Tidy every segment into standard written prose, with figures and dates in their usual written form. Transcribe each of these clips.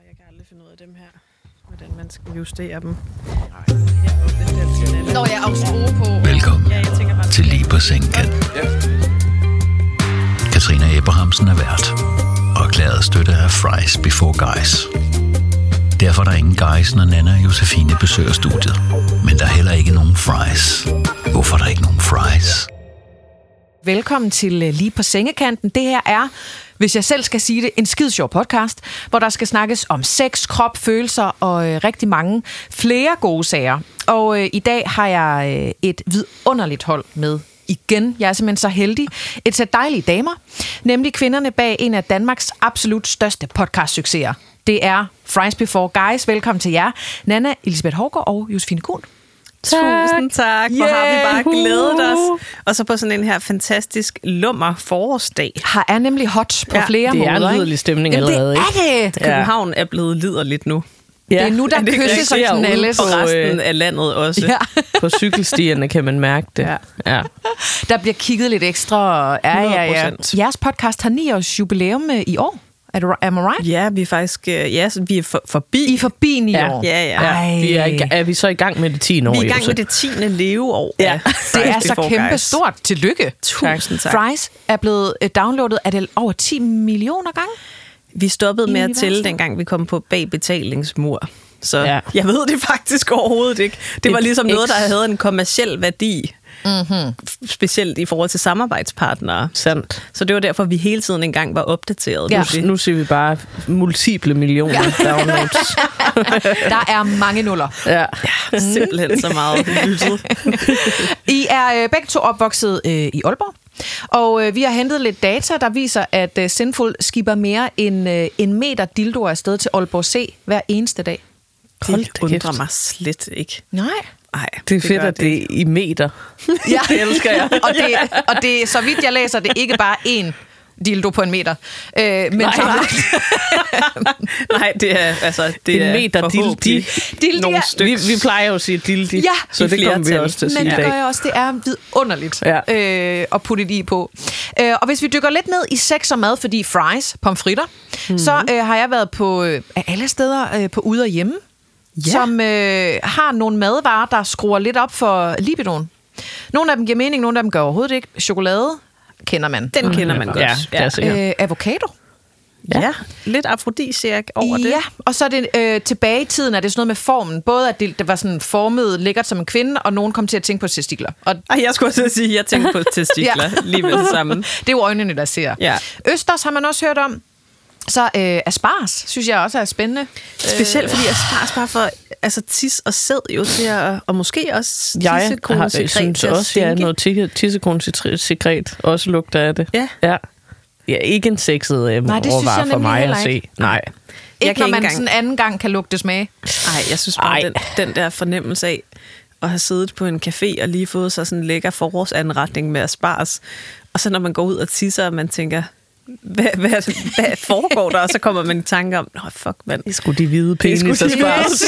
Jeg kan aldrig finde ud af dem her, hvordan man skal justere dem. Når jeg har skrue på. Velkommen til Lige på Sengekanten. Katrine Abrahamsen er vært og erklæret støtte af Fries Before Guys. Derfor er der ingen guys, når Nana og Josefine besøger studiet. Men der er heller ikke nogen fries. Hvorfor er der ikke nogen fries? Velkommen til Lige på Sengekanten. Det her er, hvis jeg selv skal sige det, en skidesjov podcast, hvor der skal snakkes om sex, krop, følelser og rigtig mange flere gode sager. Og i dag har jeg et vidunderligt hold med igen. Jeg er simpelthen så heldig. Et sæt dejlige damer, nemlig kvinderne bag en af Danmarks absolut største podcast-succeser. Det er Fries Before Guys. Velkommen til jer, Nana Elisabeth Hougaard og Josefine Kuhn. Tusind tak. Hvor har vi bare glædet os. Og så på sådan en her fantastisk lummer forårsdag. Her er nemlig hot på flere måder. Det er en liderlig stemning allerede. Det er det. København er blevet liderligt nu. Ja. Det er nu, der kysses og knaldes. Og resten af landet også. Ja. På cykelstierne kan man mærke det. Ja. Der bliver kigget lidt ekstra. Ja. Jeres podcast har 9 års jubilæum i år. Am I right? Ja, vi er faktisk vi er forbi. I er forbi 9 år. Ja. Er vi så i gang med det 10. år? Vi er i gang med det 10. leveår. Ja. Det er så kæmpe stort. Tillykke. Tusind tak. Fries er blevet downloadet af det over 10 millioner gange. Vi stoppede med at tælle, dengang vi kom på bag betalingsmur. Så jeg ved det faktisk overhovedet ikke. Det var ligesom noget, der havde en kommerciel værdi. Mm-hmm. Specielt i forhold til samarbejdspartnere. Sandt. Så det var derfor, vi hele tiden engang var opdateret. Ja. Nu ser vi bare multiple millioner downloads. Der er mange nuller. Ja. Simpelthen så meget lyttet. I er begge to opvokset i Aalborg. Og vi har hentet lidt data, der viser, at Sinful skipper mere end en meter dildoer afsted til Aalborg C hver eneste dag. Det undrer mig slet ikke. Nej. Ej, det er fedt, at det er i meter. Ja. Det elsker jeg. og det, så vidt jeg læser, det er ikke bare én dildo på en meter. Men nej, det er altså det en meter dildi. Nogle stykker. Vi plejer jo at sige dildi, så det kommer vi også til at sige. Men det gør jeg også. Det er vidunderligt at putte det i på. Og hvis vi dykker lidt ned i sex og mad, fordi fries, pomfritter, så har jeg været på alle steder på ude og hjemme. Ja. Som har nogle madvarer, der skruer lidt op for libidoen. Nogle af dem giver mening, nogle af dem gør overhovedet ikke. Chokolade kender man. Den kender man godt. Ja. Avocado. Ja, lidt afrodisiak over det. Ja, og så er det tilbage i tiden, er det sådan noget med formen. Både at det var sådan formet lækkert som en kvinde, og nogen kom til at tænke på testikler. Jeg skulle også sige, at jeg tænkte på testikler lige med det samme. Det er jo øjnene, der ser. Ja. Østers har man også hørt om. Så asparges, synes jeg også er spændende. Specielt fordi asparges bare for tis og sæd jo til at, og måske også tissekonesekret. Jeg synes også, at noget tissekonesekret også lugter af det. Ja, ikke en sexet råvare for mig at se. Nej. Ikke når man sådan anden gang kan lugte smag. Nej, jeg synes bare, den der fornemmelse af at have siddet på en café og lige fået sig sådan en lækker forårsanretning med asparges. Og så når man går ud og tisser, og man tænker, hvad foregår der? Og så kommer man i tanke om, fuck mand. Det skulle de hvide penis asparges.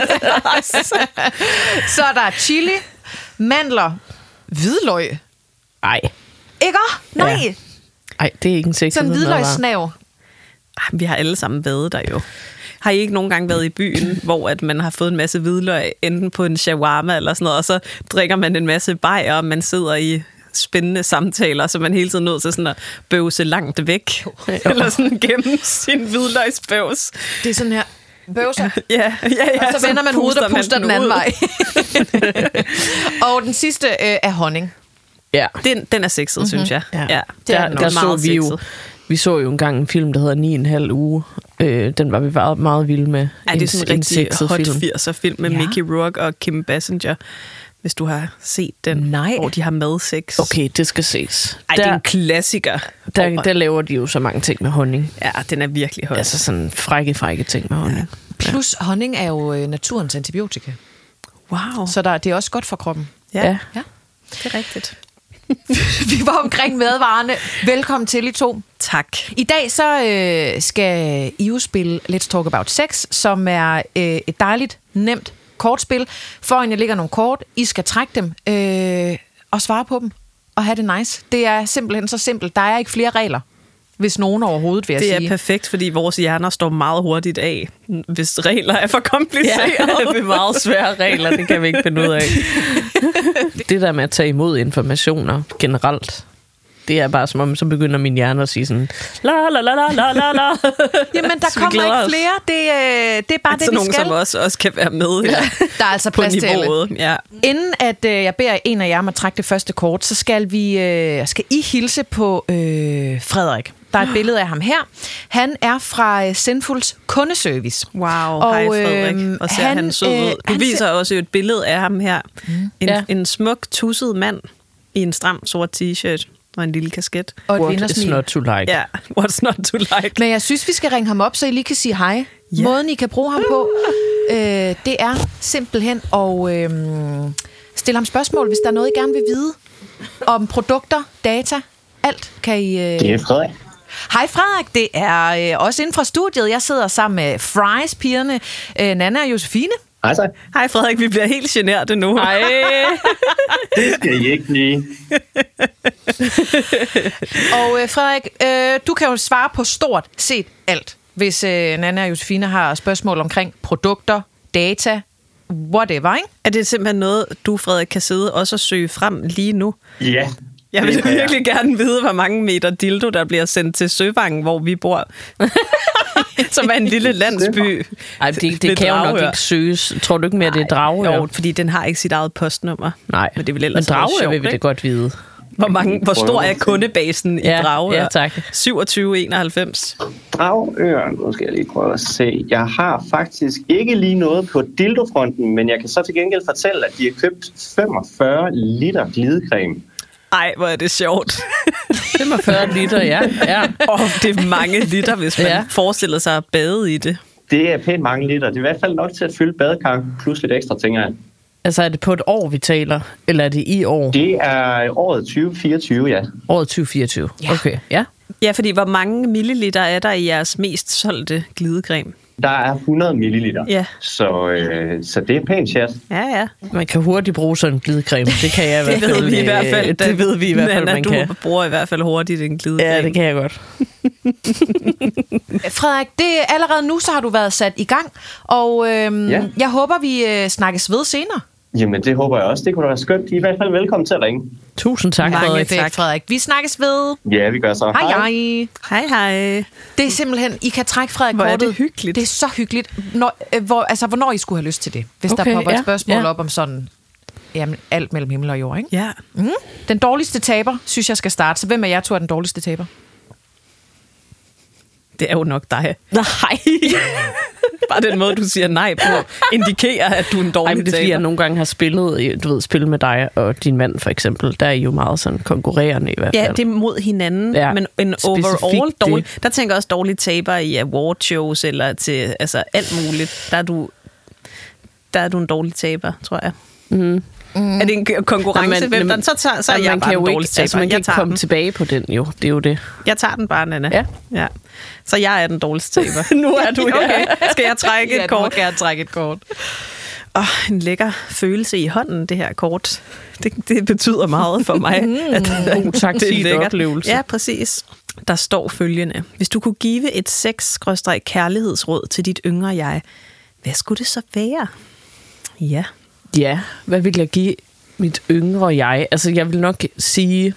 Så er der chili, mandler, hvidløg. Ej. Ikke? Nej. Ja. Ej, det er ikke en sexet. Sådan en hvidløgssnav. Vi har alle sammen været der jo. Har I ikke nogen gange været i byen, hvor at man har fået en masse hvidløg, enten på en shawarma eller sådan noget, og så drikker man en masse bajer, og man sidder i spændende samtaler, så man hele tiden nødt til sådan at bøvse langt væk. Eller sådan gennem sin hvidløgsbøvs. Det er sådan her. Bøvser. Ja. Og så vender man hovedet og puster den anden vej. Og den sidste er honning. Ja. Den er sexet, synes jeg. Ja. Der så vi så jo engang en film, der hedder 9,5 uge. Den var vi meget vilde med. Ja, det er sådan en rigtig hot 80'er film med Mickey Rourke og Kim Basinger. Hvis du har set den, hvor de har madsex. Okay, det skal ses. Det er en klassiker. Der laver de jo så mange ting med honning. Ja, den er virkelig hot. Altså sådan frække ting med honning. Ja. Plus honning er jo naturens antibiotika. Wow. Så det er også godt for kroppen. Ja. Det er rigtigt. Vi var omkring madvarerne. Velkommen til I to. Tak. I dag så skal I jo spille Let's Talk About Sex, som er et dejligt, nemt kortspil. Foran jer ligger nogle kort. I skal trække dem og svare på dem og have det nice. Det er simpelthen så simpelt. Der er ikke flere regler. hvis nogen overhovedet, vil jeg sige. Det er perfekt, fordi vores hjerner står meget hurtigt af, hvis regler er for komplicerede. Ja, det er meget svære regler, det kan vi ikke finde ud af. Det der med at tage imod informationer generelt, det er bare som om, så begynder min hjerne at sige sådan, la la la la la la la. Jamen, der kommer ikke flere. Det er bare det, vi nogen, skal. Som også kan være med. Ja. Der er altså plads til alle. Ja. Inden at jeg beder en af jer om at trække det første kort, så skal I hilse på Frederik. Der er et billede af ham her. Han er fra Sinfuls kundeservice. Wow, hej Frederik. Og ser han sød ud. Du viser også et billede af ham her. En smuk, tusset mand i en stram sort t-shirt og en lille kasket. Og et What is not to like. Ja, what's not to like. Men jeg synes, vi skal ringe ham op, så I lige kan sige hej. Ja. Måden, I kan bruge ham på, det er simpelthen at stille ham spørgsmål, hvis der er noget, I gerne vil vide om produkter, data, alt kan I... Det er Frederik. Hej Frederik, det er også inden fra studiet. Jeg sidder sammen med Fries-pigerne, Nanna og Josefine. Hej så. Hej Frederik, vi bliver helt generte nu. Hej. Det skal I ikke blive. Og Frederik, du kan jo svare på stort set alt, hvis Nanna og Josefine har spørgsmål omkring produkter, data, whatever, ikke? Er det simpelthen noget, du, Frederik, kan sidde også og søge frem lige nu? Ja. Jeg vil virkelig gerne vide, hvor mange meter dildo, der bliver sendt til Søvangen, hvor vi bor. Som er en lille landsby. Ej, det kan jo nok ikke søges. Tror du ikke mere, det er Dragør? Jo, fordi den har ikke sit eget postnummer. Nej, men det vil ellers Dragør vil vi det godt vide. Hvor stor er kundebasen i Dragør? Ja, tak. 2791. Dragør, nu skal jeg lige prøve at se. Jeg har faktisk ikke lige noget på dildofronten, men jeg kan så til gengæld fortælle, at de har købt 45 liter glidecreme. Ej, hvor er det sjovt. 45 liter, ja. Det er mange liter, hvis man forestiller sig at bade i det. Det er pænt mange liter. Det er i hvert fald nok til at fylde badekar plus lidt ekstra, tænker jeg. Altså, er det på et år, vi taler? Eller er det i år? Det er året 2024, ja. Året 2024, okay, ja. Ja, fordi hvor mange milliliter er der i jeres mest solgte glidecreme? Der er 100 milliliter, ja. Så det er pænt chat. Ja. Man kan hurtigt bruge sådan en glidecreme. Det kan jeg i hvert fald. Det ved vi i hvert fald. Det ved vi i hvert fald, man kan. Du bruger i hvert fald hurtigt en glidecreme. Ja, det kan jeg godt. Frederik, allerede nu så har du været sat i gang, og jeg håber, vi snakkes ved senere. Jamen, det håber jeg også. Det kunne da være skønt. I er i hvert fald velkommen til at ringe. Tusind tak, Frederik. Tak, Frederik. Vi snakkes ved. Ja, vi gør så. Hej. Hej. Det er simpelthen, I kan trække Frederik kortet. Hvor er det hyggeligt. Det er så hyggeligt. Hvornår I skulle have lyst til det. Hvis der popper et spørgsmål op om sådan, jamen, alt mellem himmel og jord, ikke? Ja. Den dårligste taber, synes jeg skal starte. Så hvem af jer tror er den dårligste taber? Det er jo nok dig. Nej. Bare den måde, du siger nej på, indikerer, at du er en dårlig taber. Det er fordi, jeg nogle gange har spillet med dig og din mand, for eksempel. Der er I jo meget sådan konkurrerende i hvert fald. Ja, det er mod hinanden. Ja, men en overall dårlig. Der tænker jeg også dårlige taber i awardshows eller til alt muligt. Der er du en dårlig taber, tror jeg. Er det en konkurrence? Så er jeg bare en dårlig taber. Man kan ikke komme tilbage på den, jo. Det er jo det. Jeg tager den bare, Nanna. Ja. Så jeg er den dårligste taber. Nu er du okay. Skal jeg trække et kort? Ja, du må trække et kort. En lækker følelse i hånden, det her kort. Det betyder meget for mig. Taktil oplevelse. Ja, præcis. Der står følgende. Hvis du kunne give et sex-kærlighedsråd til dit yngre jeg, hvad skulle det så være? Ja, hvad vil jeg give mit yngre jeg? Altså, jeg vil nok sige,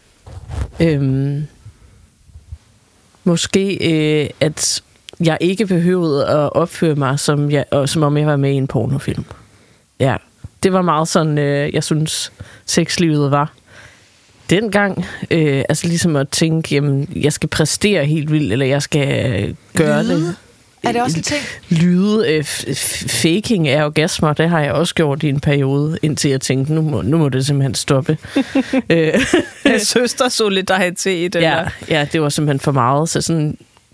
måske, at jeg ikke behøvede at opføre mig, som om jeg var med i en pornofilm. Ja, det var meget sådan, jeg synes, sexlivet var. Dengang, ligesom at tænke, jamen, jeg skal præstere helt vildt, eller jeg skal gøre det. Er det også en ting? Lyde, faking af orgasmer, det har jeg også gjort i en periode, indtil jeg tænkte, nu må det simpelthen stoppe. Søstersolidaritet, eller? Ja, det var simpelthen for meget. Så sådan,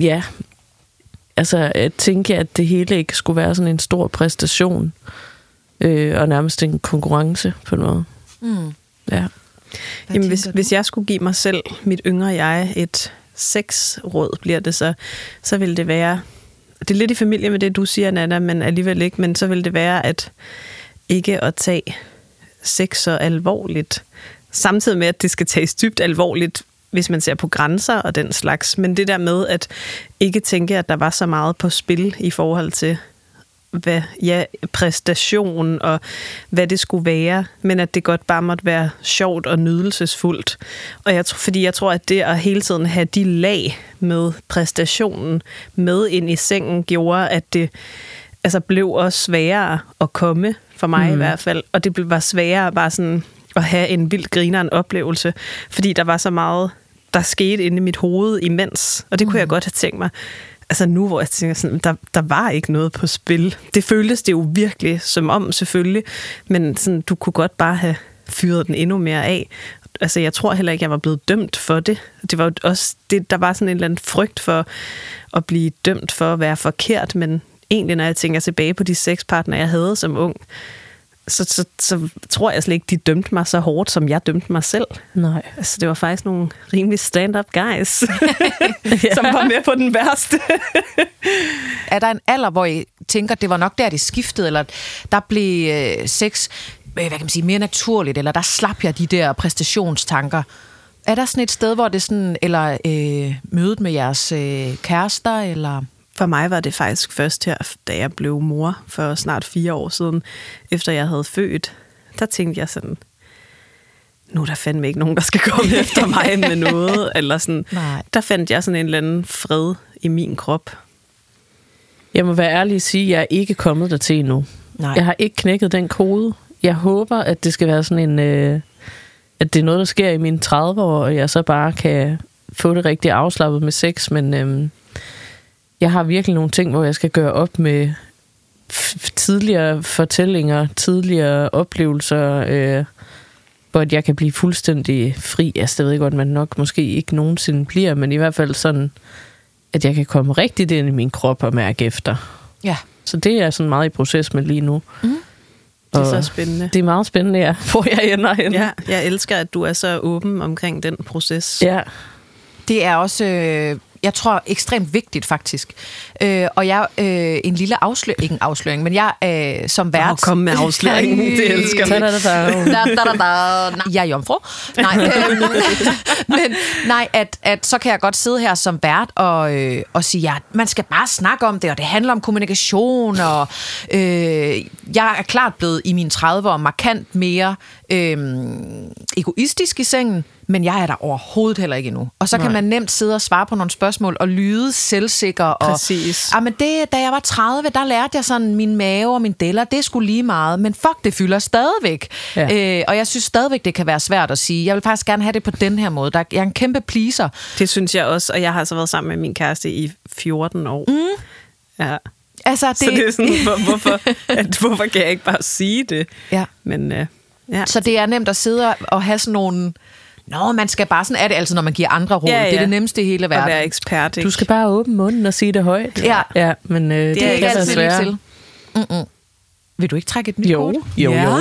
at tænke, at det hele ikke skulle være sådan en stor præstation, og nærmest en konkurrence på noget. Ja. Jamen, hvis jeg skulle give mig selv, mit yngre jeg, et sexråd, bliver det så vil det være... Det er lidt i familie med det, du siger, Nanna, men alligevel ikke. Men så vil det være, at ikke at tage sex så alvorligt. Samtidig med, at det skal tages dybt alvorligt, hvis man ser på grænser og den slags. Men det der med at ikke tænke, at der var så meget på spil i forhold til præstation og hvad det skulle være, men at det godt bare måtte være sjovt og nydelsesfuldt. Og fordi jeg tror, at det at hele tiden have de lag med præstationen med ind i sengen, gjorde, at det blev også sværere at komme, for mig i hvert fald. Og det var sværere bare sådan at have en vildt grineren oplevelse, fordi der var så meget, der skete inde i mit hoved imens. Og det kunne jeg godt have tænkt mig. Altså nu, hvor jeg tænker sådan, der var ikke noget på spil. Det føltes det jo virkelig som om, selvfølgelig. Men sådan, du kunne godt bare have fyret den endnu mere af. Altså jeg tror heller ikke, jeg var blevet dømt for det. Det var jo også det, der var sådan en eller anden frygt for at blive dømt for at være forkert. Men egentlig, når jeg tænker tilbage på de sexpartnere, jeg havde som ung, så tror jeg slet ikke, de dømte mig så hårdt, som jeg dømte mig selv. Nej. Altså, det var faktisk nogle rimelig stand-up guys, som var med på den værste. Er der en alder, hvor I tænker, det var nok der, det skiftede, eller der blev sex, hvad kan man sige, mere naturligt, eller der slap jeg de der præstationstanker? Er der sådan et sted, hvor det sådan, eller mødet med jeres kærester, eller... For mig var det faktisk først her, da jeg blev mor for snart 4 år siden, efter jeg havde født. Der tænkte jeg sådan, nu er der fandme ikke nogen, der skal komme efter mig med noget. Eller sådan. Nej. Der fandt jeg sådan en eller anden fred i min krop. Jeg må være ærlig at sige, at jeg er ikke kommet der til endnu. Nej. Jeg har ikke knækket den kode. Jeg håber, at det skal være sådan en... at det er noget, der sker i mine 30 år, og jeg så bare kan få det rigtig afslappet med sex, men... Jeg har virkelig nogle ting, hvor jeg skal gøre op med tidligere fortællinger, tidligere oplevelser, hvor jeg kan blive fuldstændig fri. Altså, det ved jeg godt, man nok måske ikke nogensinde bliver, men i hvert fald sådan, at jeg kan komme rigtigt ind i min krop og mærke efter. Ja. Så det er sådan meget i proces med lige nu. Mm. Det er så spændende. Det er meget spændende, ja, hvor jeg ender hen. Ja, jeg elsker, at du er så åben omkring den proces. Ja. Det er også... jeg tror, ekstremt vigtigt, faktisk. Og jeg en lille afsløring, ikke en afsløring, men jeg som vært... Kom med afsløringen, det elsker jeg. Jeg er jomfru. Nej, at så kan jeg godt sidde her som vært og sige, ja, man skal bare snakke om det, og det handler om kommunikation, og jeg er klart blevet i mine 30'ere markant mere egoistisk i sengen, men jeg er der overhovedet heller ikke endnu. Og så kan man nemt sidde og svare på nogle spørgsmål og lyde selvsikker. Præcis. Men det, da jeg var 30, der lærte jeg sådan min mave og min deller, det skulle lige meget. Men fuck, det fylder stadigvæk. Ja. Og jeg synes stadigvæk, det kan være svært at sige. Jeg vil faktisk gerne have det på den her måde. Jeg er en kæmpe pleaser. Det synes jeg også, og jeg har så været sammen med min kæreste i 14 år. Mm. Ja. Altså, så det er sådan, hvorfor kan jeg ikke bare sige det? Ja. Men, ja. Så det er nemt at sidde og have sådan nogle... man skal bare, sådan er det altid, når man giver andre råd. Ja. Det er det nemmeste i hele verden. At være ekspert, ikke? Du skal bare åbne munden og sige det højt. Ja. Men det er ikke så svært. Vil du ikke trække et nyt kort? Jo.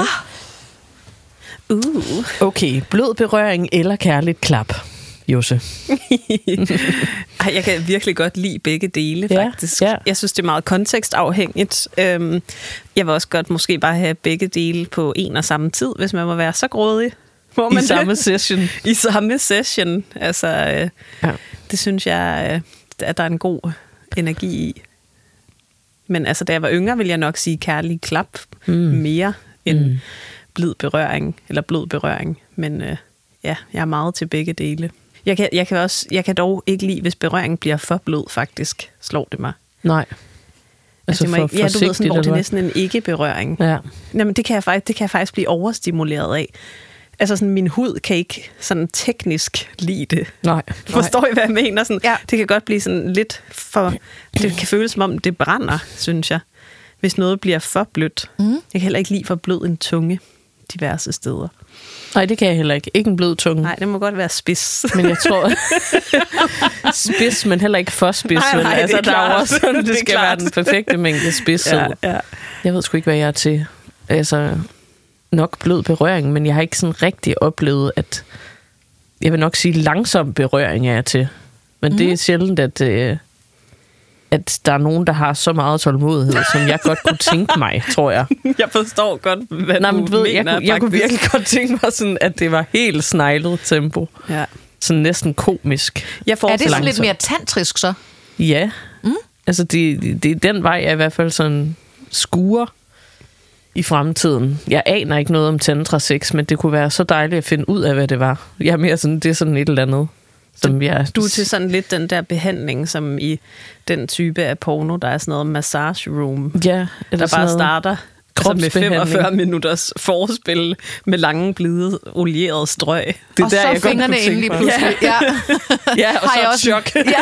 Okay, blød berøring eller kærligt klap, Josse? Jeg kan virkelig godt lide begge dele, faktisk. Ja. Jeg synes, det er meget kontekstafhængigt. Jeg vil også godt måske bare have begge dele på en og samme tid, hvis man må være så grådig. I samme session. I samme session. Altså, det synes jeg, at der er en god energi i. Men altså, da jeg var yngre, ville jeg nok sige kærlig klap mere end blid berøring, eller blød berøring. Men jeg er meget til begge dele. Jeg kan dog ikke lide, hvis berøringen bliver for blød, faktisk, slår det mig. Nej. Altså du ved sådan, hvor det er næsten en ikke-berøring. Ja. Jamen, det kan jeg faktisk blive overstimuleret af. Altså sådan, min hud kan ikke sådan teknisk lide det. Nej. Forstår I, hvad jeg mener? Sådan, det kan godt blive sådan lidt for... Det kan føles som om, det brænder, synes jeg. Hvis noget bliver for blødt. Jeg kan heller ikke lide for blød en tunge diverse steder. Nej, det kan jeg heller ikke. Ikke en blød tunge. Nej, det må godt være spids. Men jeg tror... spids, men heller ikke for spids. Nej, altså, det er klart. Også, det skal være den perfekte mængde spidshed. Ja. Jeg ved sgu ikke, hvad jeg er til. Altså... nok blød berøring, men jeg har ikke sådan rigtig oplevet, at jeg vil nok sige langsom berøring er jeg til. Men det er sjældent, at der er nogen, der har så meget tålmodighed, som jeg godt kunne tænke mig, tror jeg. Jeg forstår godt, hvad du mener. Jeg kunne virkelig godt tænke mig, sådan, at det var helt sneglet tempo. Ja. sådan næsten komisk. Jeg Er det sådan lidt langsomt. mere tantrisk så? Ja. Altså, det er den vej, jeg i hvert fald sådan skuer i fremtiden. Jeg aner ikke noget om tantra sex, men det kunne være så dejligt at finde ud af, hvad det var. Jeg er mere sådan, det er sådan et eller andet, som jeg... Du er til sådan lidt den der behandling, som i den type af porno, der er sådan noget massage room, Ja, eller der bare starter med kropsbehandling. 45 minutters forspil med lange, blide, olierede strøg. Det Og så jeg godt fingrene kunne tænke endelig mig. pludselig. Ja. Ja, og Har så jeg et også- chok. Ja.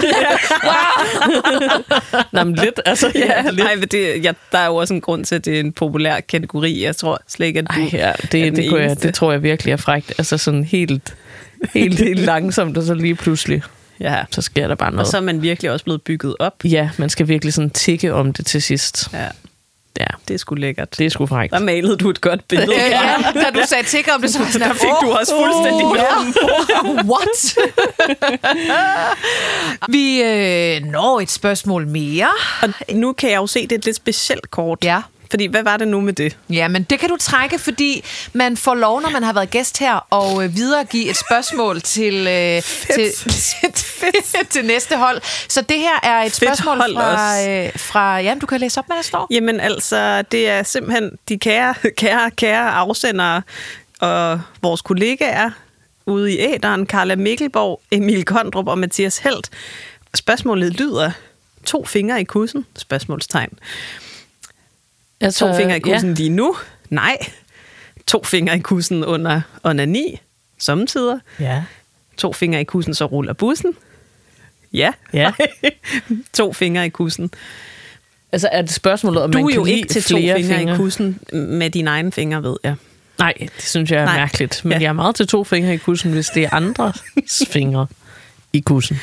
Nå, men lidt, altså. Ja, lidt. Nej, men der er jo også en grund til, at det er en populær kategori. Jeg tror slet ikke, at du Ej, ja, er den eneste. det tror jeg virkelig er frækt. Altså sådan helt langsomt, og så lige pludselig, Ja. så sker der bare Og noget. så er man virkelig også blevet bygget op. Ja, man skal virkelig sådan tikke om det til sidst. Ja, Ja, det er sgu lækkert. det er sgu frækt. Der malede du et godt billede. Ja, da du sagde tigger om det, så var jeg sådan, Der fik du også fuldstændig med. What? Vi når et spørgsmål mere. Og nu kan jeg jo se, det er et lidt specielt kort. Ja. Fordi, hvad var det nu med det? Ja, men det kan du trække, fordi man får lov, når man har været gæst her, og videregive et spørgsmål til næste hold. Så det her er et spørgsmål hold fra... Jamen, du kan læse op, hvad der står. Jamen altså, det er simpelthen de kære afsendere og vores kollegaer ude i æderen, Carla Mikkelborg, Emil Kondrup og Mathias Helt. Spørgsmålet lyder, 2 fingre i kussen? Spørgsmålstegn. Altså, 2 fingre i kussen lige nu? Nej. 2 fingre i kussen under onani? Sommetider. Ja. 2 fingre i kussen, så ruller bussen? Ja. Ja. 2 fingre i kussen. Altså, er det spørgsmålet, om Du man er kan jo lide ikke til 2 flere fingre i kussen med dine egne fingre, ved jeg. Nej, det synes jeg er Nej. mærkeligt. Men Ja. jeg er meget til 2 fingre i kussen, hvis det er andres fingre i kussen.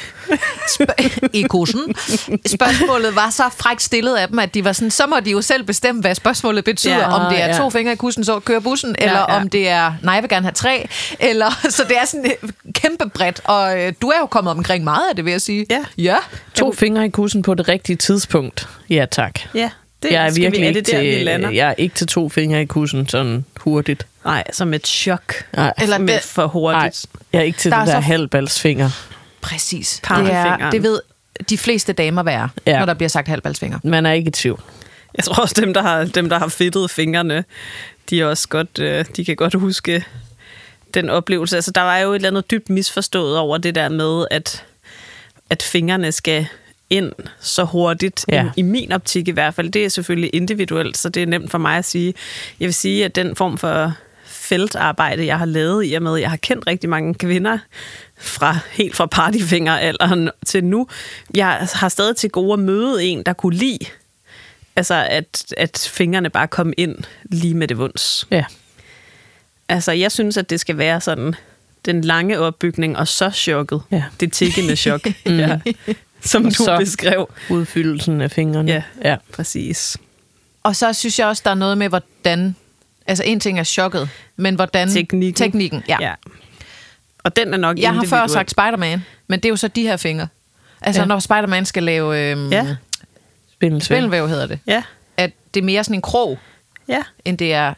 I kussen. Spørgsmålet var så frækt stillet af dem, at de var sådan, så må de jo selv bestemme, hvad spørgsmålet betyder. Ja, om det er ja. 2 fingre i kussen, så kører bussen, eller ja. om det er, nej, jeg vil gerne have 3. Eller, så det er sådan kæmpe bredt, og du er jo kommet omkring meget af det, vil jeg sige. Ja. Ja. 2 fingre i kussen på det rigtige tidspunkt. Ja, tak. Ja, det Jeg er skal virkelig er ikke det der, vi lander? jeg er ikke til 2 fingre i kussen sådan hurtigt. Nej, som et chok. Nej, Eller Med det, for nej, hurtigt. jeg er ikke til Der den er der så- halvbalsfinger. præcis. Det, Parfingeren. det ved de fleste damer være, Ja. når der bliver sagt halvbalsfinger. Man er ikke i tvivl. Jeg tror også, dem, der har fedtet fingrene, de er også godt, de kan godt huske den oplevelse. Altså, der var jo et eller andet dybt misforstået over det der med, at fingrene skal ind så hurtigt. Ja. I min optik i hvert fald. Det er selvfølgelig individuelt, så det er nemt for mig at sige. Jeg vil sige, at den form for feltarbejde, jeg har lavet i og med, jeg har kendt rigtig mange kvinder helt fra partyfingeralderen til nu. Jeg har stadig til gode at møde en, der kunne lide, altså at fingrene bare kom ind lige med det vunds. Ja. Altså, jeg synes, at det skal være sådan den lange opbygning, og så chokket. Ja. Det tikkende chok, ja, som Og du så beskrev. Udfyldelsen af fingrene. Ja. Ja. Præcis. Og så synes jeg også, der er noget med, hvordan... Altså, en ting er chokket, men hvordan... Teknikken, ja. Ja. Og den er nok Jeg har før individuel. sagt Spider-Man, men det er jo så de her fingre. Altså, Ja. når Spider-Man skal lave Ja. Spindelsvæv. spindelvæv, hedder det. Ja, At det er mere sådan en krog, ja. end det er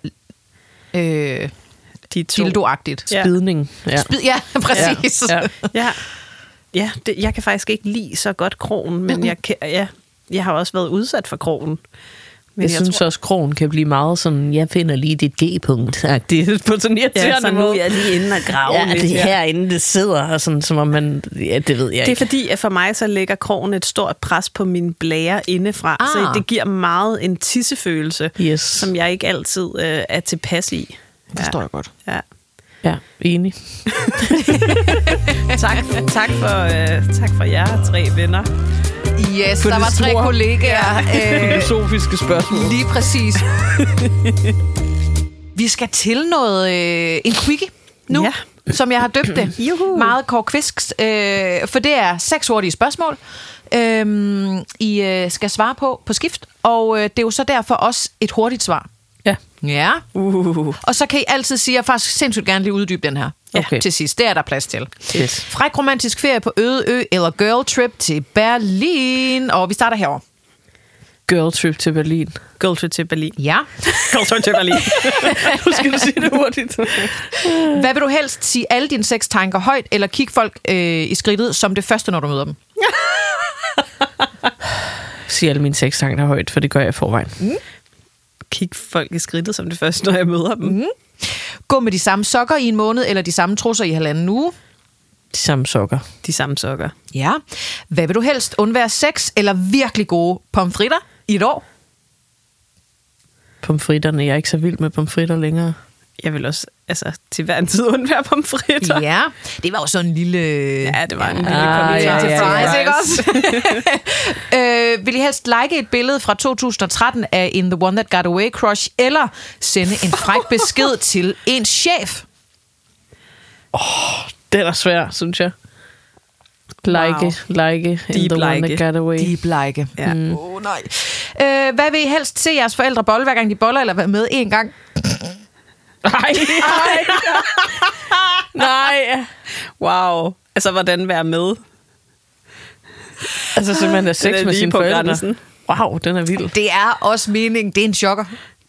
De to. dildo-agtigt. Ja. Spidning. Ja. Ja, præcis. Ja. Ja, jeg kan faktisk ikke lide så godt krogen, men jeg har også været udsat for krogen. Men Jeg synes også, krogen kan blive meget sådan, jeg finder lige dit G-punkt. Det er på sådan irriterende så nu måde. er jeg lige inde og grave Ja, lidt. det er herinde, det sidder, og sådan, som om man... Ja, det ved jeg Det er ikke. fordi, at for mig så lægger krogen et stort pres på min blære indefra, så det giver meget en tissefølelse, Yes. som jeg ikke altid er tilpas i. Forstår jeg godt. Ja. Ja, enig. Tak for jer 3 venner. Yes, På der det var 3 store- kollegaer. Filosofiske spørgsmål. Lige præcis. Vi skal til noget, en quickie nu, som jeg har døbt det. Juhu. Meget kort quiz, for det er 6 hurtige spørgsmål, I skal svare på skift, og det er jo så derfor også et hurtigt svar. Ja. Ja. Og så kan I altid sige, at jeg faktisk sindssygt gerne lige uddybe den her Okay. til sidst. Det er der plads til. Yes. Fræk romantisk ferie på øde ø eller girl trip til Berlin. Og vi starter herovre. Girl Trip til Berlin. Girl Trip til Berlin. Ja. Girl Trip til Berlin. Nu skal du sige det hurtigt. Hvad vil du helst sige alle dine sextanker højt, eller kigge folk i skridtet som det første, når du møder dem? Sig alle mine sextanker højt, for det gør jeg i forvejen. Kig folk i skridtet som det første, når jeg møder dem. Gå med de samme sokker i en måned, eller de samme trusser i 1,5 uge? De samme sokker. De samme sokker. Ja. Hvad vil du helst? Undvære sex eller virkelig gode pomfritter i et år? Pomfritterne. Jeg er ikke så vild med pomfritter længere. Jeg vil også til hver en tid undvære pomfritter. Ja, det var jo sådan en lille... Ja, det var en lille kommentar til fries, ja. ikke også? Vil I helst like et billede fra 2013 af In the One That Got Away Crush, eller sende en fræk besked til ens chef? Det er da svært, synes jeg. Like in Deep the one like. that got away. Deep like. Ja. Nej. Hvad vil I helst se jeres forældre bolle, hver gang de boller, eller være med en gang? Nej. Wow. Altså, hvordan være med? Altså simpelthen have sex Den er med lige sine på forældre. grænsen. Wow, den er vild. Det er også meningen. Det er en chokker.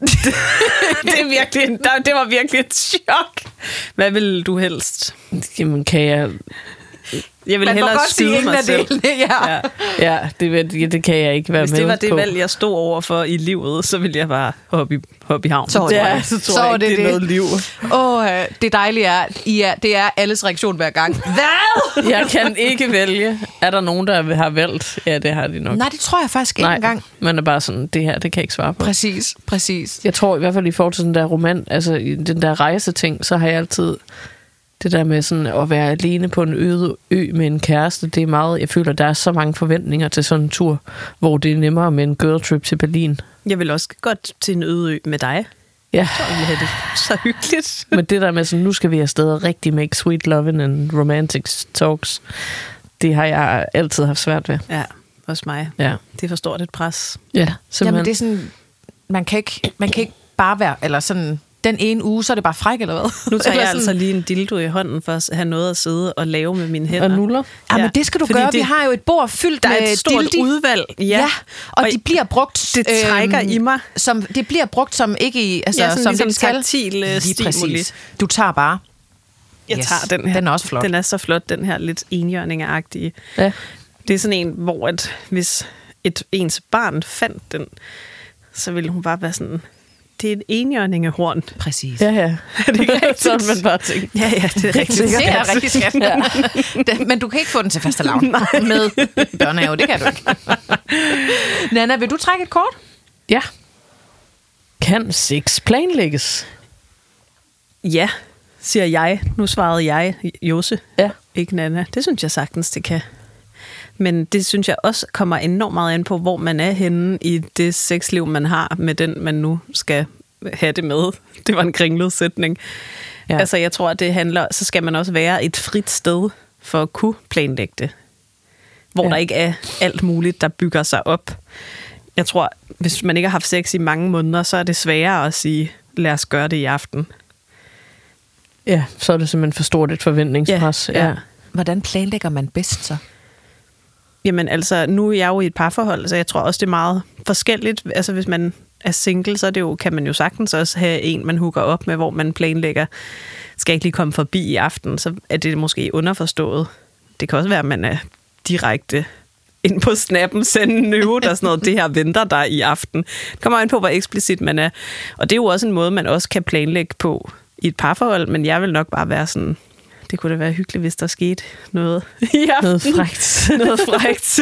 Det var virkelig et chok. Hvad vil du helst? Jamen, kan jeg... Jeg vil Man må hellere godt sige skyde ingen mig af selv. delene, ja. Ja, det kan jeg ikke være Hvis med det var det på. valg, jeg stod over for i livet, så ville jeg bare hoppe i havn. Så Så tror jeg ikke, det er noget liv. Det dejlige er, det er alles reaktion hver gang. Hvad? Jeg kan ikke vælge. Er der nogen, der har valgt? Ja, det har de nok. Nej, det tror jeg faktisk ikke engang. Man er bare sådan, det her, det kan jeg ikke svare på. Præcis. Jeg tror i hvert fald i forhold til den der i den der rejseting, så har jeg altid det der med sådan at være alene på en øde ø med en kæreste, det er meget, jeg føler, der er så mange forventninger til sådan en tur, hvor det er nemmere med en girl trip til Berlin. Jeg vil også godt til en øde ø med dig. Ja. Jeg vil have det så hyggeligt. Men det der med sådan, nu skal vi afsted og rigtig make sweet loving and romantic talks, det har jeg altid haft svært ved. Ja, også mig. Ja. Det er for stort et pres. Ja, simpelthen. Jamen, det er sådan, man kan ikke bare være, eller sådan, den ene uge, så er det bare fræk, eller hvad? Nu tager Eller jeg sådan- altså lige en dildo i hånden for at have noget at sidde og lave med mine hænder. Og nuller. Ja, men det skal du fordi gøre. Vi har jo et bord fyldt der med er et stort dildi. udvalg. Ja, og de bliver brugt... det trækker i mig. Det bliver brugt som ikke i... Altså, Ja, sådan som ligesom det skal. taktil Lige stimuli. præcis. Du tager bare... Jeg Yes, tager den her. den er også flot. Den er så flot, den her lidt enhjørninge-agtige. Ja. Det er sådan en, hvor hvis ens barn fandt den, så ville hun bare være sådan, det er et enhjørningehorn. Præcis. Ja. Er det ikke rigtigt? Sådan man bare tænker. Ja, det er rigtigt. Det er rigtig skat. Ja. Men du kan ikke få den til fastelavn med børnehave. Det kan du ikke. Nana, vil du trække et kort? Ja. Kan sex planlægges? Ja, siger jeg. Nu svarede jeg, Jose. Ja. Ikke Nana. Det synes jeg sagtens, det kan. Men det synes jeg også kommer enormt meget an på, hvor man er henne i det sexliv, man har med den, man nu skal have det med. Det var en kringlet sætning. Ja. Altså, jeg tror, at det handler, så skal man også være et frit sted for at kunne planlægge det. Hvor der ikke er alt muligt, der bygger sig op. Jeg tror, hvis man ikke har haft sex i mange måneder, så er det sværere at sige, lad os gøre det i aften. Ja, så er det simpelthen for stort et forventningspres. Ja. Hvordan planlægger man bedst så? Jamen altså, nu er jeg jo i et parforhold, så jeg tror også, det er meget forskelligt. Altså hvis man er single, så er det jo, kan man jo sagtens også have en, man hooker op med, hvor man planlægger, skal ikke lige komme forbi i aften, så er det måske underforstået. Det kan også være, at man er direkte ind på snappen, sende en nude og sådan noget, det her venter der i aften. Det kommer an på, hvor eksplicit man er. Og det er jo også en måde, man også kan planlægge på i et parforhold, men jeg vil nok bare være sådan, det kunne da være hyggeligt, hvis der skete noget i aften. Noget frækt. Noget frækt.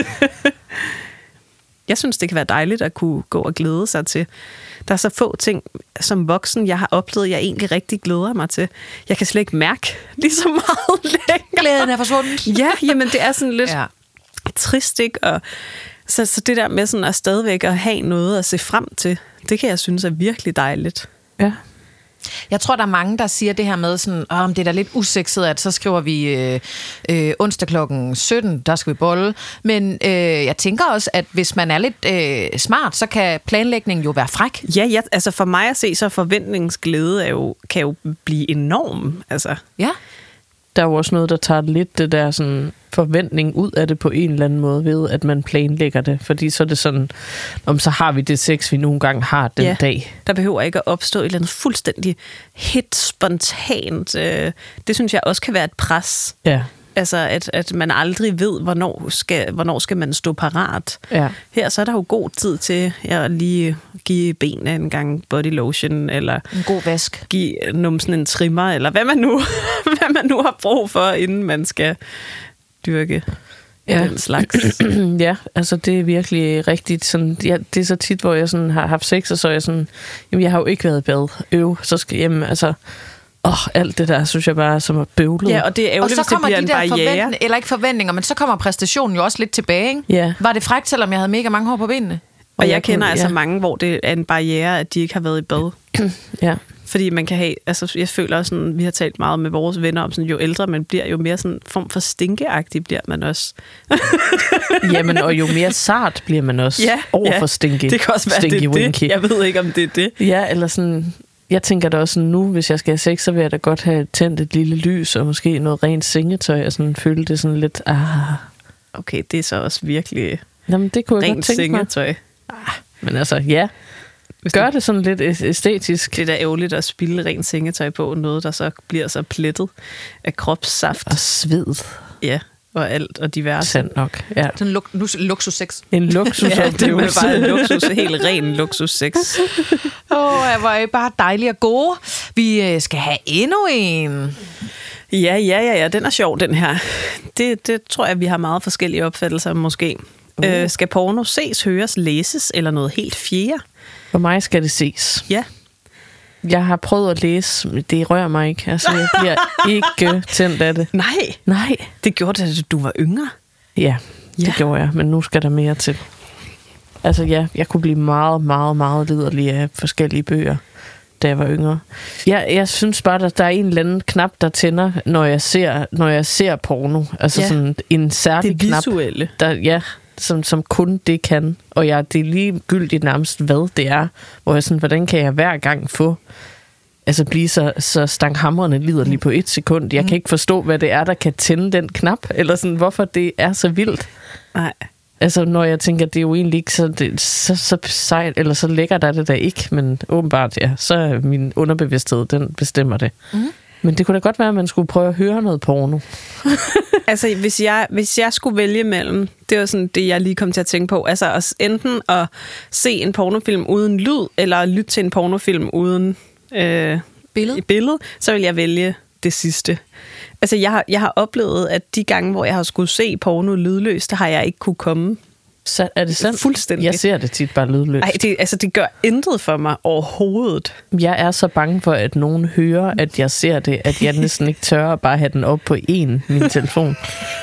Jeg synes, det kan være dejligt at kunne gå og glæde sig til. Der er så få ting som voksen, jeg har oplevet, jeg egentlig rigtig glæder mig til. Jeg kan slet ikke mærke lige så meget længere. Glæden er forsvundet. Ja, jamen det er sådan lidt Ja. trist, ikke? Og så det der med sådan at stadigvæk at have noget at se frem til, det kan jeg synes er virkelig dejligt. Ja. Jeg tror, der er mange, der siger det her med, sådan, det er da lidt usekset, at så skriver vi onsdag klokken 17, der skal vi bolle. Men jeg tænker også, at hvis man er lidt smart, så kan planlægningen jo være fræk. Ja, altså for mig at se, så forventningsglæde kan jo blive enorm. Altså, Ja. Der er jo også noget, der tager lidt det der sådan forventning ud af det på en eller anden måde ved, at man planlægger det. Fordi så er det sådan, så har vi det sex, vi nogle gange har den dag. Der behøver ikke at opstå et eller andet fuldstændig hit, spontant. Det synes jeg også kan være et pres. Ja. Altså, at man aldrig ved, hvornår skal man stå parat. Ja. Her så er der jo god tid til at lige give benene en gang body lotion, eller En god vask. give numsen en trimmer, eller hvad man nu har brug for, inden man skal dyrke den slags. Ja, altså det er virkelig rigtigt. Sådan, det er så tit, hvor jeg sådan har haft sex, og så er jeg sådan, jamen jeg har jo ikke været i bad. Så skal jeg hjem, altså... alt det der, synes jeg bare er som er bøvlet. Ja, og det er ærgerligt, og så hvis det bliver en barriere. eller ikke forventninger, men så kommer præstationen jo også lidt tilbage, ikke? Ja. Var det frækt, selvom jeg havde mega mange hår på benene? Og jeg kender altså mange, hvor det er en barriere, at de ikke har været i bad. Ja. Fordi man kan have, altså jeg føler også sådan, vi har talt meget med vores venner om, sådan, jo ældre man bliver, jo mere sådan form for stinkeagtig bliver man også. Jamen, og jo mere sart bliver man også for stinky. Det kan også være, det. Jeg ved ikke, om det er det. Ja, eller sådan... Jeg tænker da også sådan, nu, hvis jeg skal have sex, så vil jeg da godt have tændt et lille lys, og måske noget rent sengetøj, og sådan føle det sådan lidt... Okay, det er så også virkelig jamen, det kunne jeg rent godt tænke sengetøj. Men altså, ja. Gør det sådan lidt æstetisk. Det er da ærgerligt at spilde rent sengetøj på, noget der så bliver så plettet af kropssaft. Og sved. Ja, og alt og diverse. Sandt nok, ja. Sådan luksussex. En luksus. Ja, det er bare en luksus, helt ren luksussex. Hvor er I bare dejlige og gode. Vi skal have endnu en. Ja, den er sjov, den her. Det tror jeg, vi har meget forskellige opfattelser, måske. Skal porno ses, høres, læses, eller noget helt fjerde? For mig skal det ses. Ja. Jeg har prøvet at læse, det rører mig ikke. Altså, jeg bliver ikke tændt af det. Nej. Det gjorde det, at du var yngre. Ja, det gjorde jeg, men nu skal der mere til. Altså ja, jeg kunne blive meget, meget, meget liderlig af forskellige bøger, da jeg var yngre. Jeg synes bare, at der er en eller anden knap, der tænder, når jeg ser porno. Altså sådan en særlig knap. Det visuelle. Som kun det kan. Og det er ligegyldigt nærmest, hvad det er. Hvor jeg sådan, hvordan kan jeg hver gang få... Altså blive så stanghamrende liderlig på 1 sekund. Jeg kan ikke forstå, hvad det er, der kan tænde den knap. Eller sådan, hvorfor det er så vildt. Nej. Altså, når jeg tænker, det er jo egentlig ikke så sejt, eller så lækkert er det da ikke, men åbenbart, så er min underbevidsthed, den bestemmer det. Mm. Men det kunne da godt være, at man skulle prøve at høre noget porno. Altså, hvis jeg skulle vælge mellem, det var sådan det, jeg lige kom til at tænke på, altså enten at se en pornofilm uden lyd, eller lytte til en pornofilm uden billede, så vil jeg vælge det sidste. Altså, jeg har oplevet, at de gange, hvor jeg har skulle se porno lydløst, der har jeg ikke kunne komme. Så er det sandt? Fuldstændig. Jeg ser det tit bare lydløst. Nej, det gør intet for mig overhovedet. Jeg er så bange for, at nogen hører, at jeg ser det, at jeg næsten ikke tør at bare have den op på min telefon.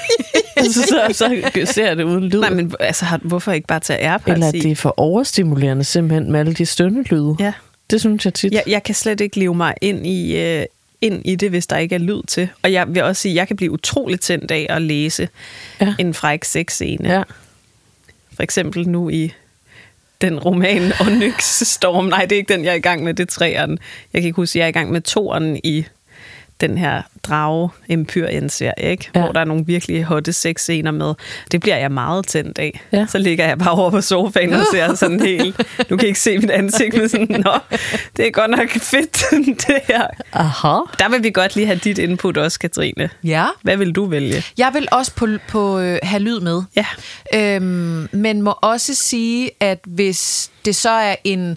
så ser jeg det uden lyd. Nej, men altså, hvorfor ikke bare tage AirPods eller det er for overstimulerende simpelthen med alle de stønnelyde. Ja. Det synes jeg tit. Jeg kan slet ikke leve mig ind i det, hvis der ikke er lyd til. Og jeg vil også sige, at jeg kan blive utroligt tændt af at læse en fræk sexscene. Ja. For eksempel nu i den roman Onyx Storm. Nej, det er ikke den, jeg er i gang med, det er 3'eren. Jeg kan ikke huske, at jeg er i gang med 2'eren i den her drage-empyrien-serie, ikke? Ja. Hvor der er nogle virkelig hotte sexscener med. Det bliver jeg meget tændt af. Ja. Så ligger jeg bare over på sofaen og ser sådan helt... Du kan ikke se mit ansigt, men sådan, nå, det er godt nok fedt, det her. Aha. Der vil vi godt lige have dit input også, Katrine. Ja. Hvad vil du vælge? Jeg vil også have lyd med. Ja. Men må også sige, at hvis det så er en...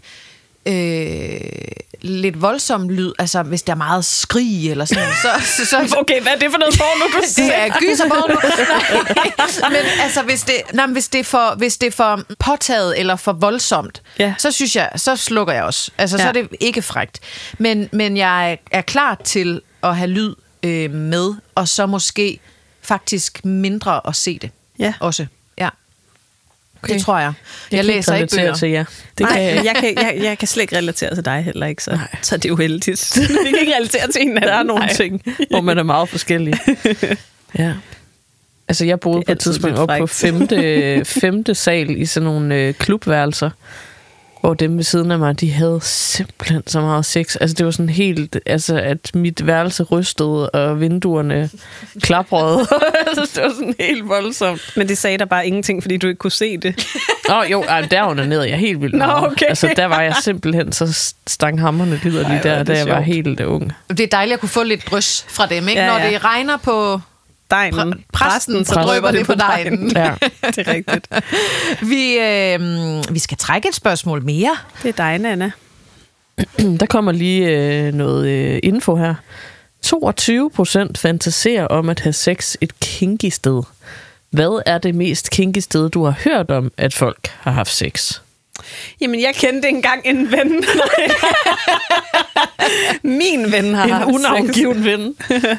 lidt voldsom lyd, altså hvis der er meget skrig eller sådan så okay, hvad er det for noget porno, du ser? Det er gyserporno. Men altså hvis det er for påtaget eller for voldsomt, så synes jeg, så slukker jeg også. Altså så er det ikke frækt. Men jeg er klar til at have lyd med, og så måske faktisk mindre at se det. Ja. Også. Ja. Okay. Det tror jeg. Jeg læser ikke bøger. Til jer. Det Jeg kan slet ikke relatere til dig heller, ikke? Så det er uheldigt. Vi kan ikke relatere til hinanden. Der er nogle ting, hvor man er meget forskellig. Ja. Altså, jeg boede på et tidspunkt op på 5. sal i sådan nogle klubværelser. hvor dem ved siden af mig, de havde simpelthen så meget sex. Altså det var sådan helt, altså at mit værelse rystede, og vinduerne klaprede. Det var sådan helt voldsomt. Men det sagde der bare ingenting, fordi du ikke kunne se det. Jo, der onanerede jeg helt vildt meget. Okay. Altså der var jeg simpelthen så stanghamrende lyder lige der, da jeg var helt ung. Det er dejligt at kunne få lidt drys fra dem, ikke? Ja, Når ja. det regner på Dejen, præsten, så drøber det på dejen. Ja. Det er rigtigt. Vi skal trække et spørgsmål mere. Det er dig, Nana. Der kommer lige noget info her. 22% fantaserer om at have sex et kinky sted. Hvad er det mest kinky sted, du har hørt om, at folk har haft sex? Jamen, jeg kendte engang en ven. Min ven har haft En unavngiven ven.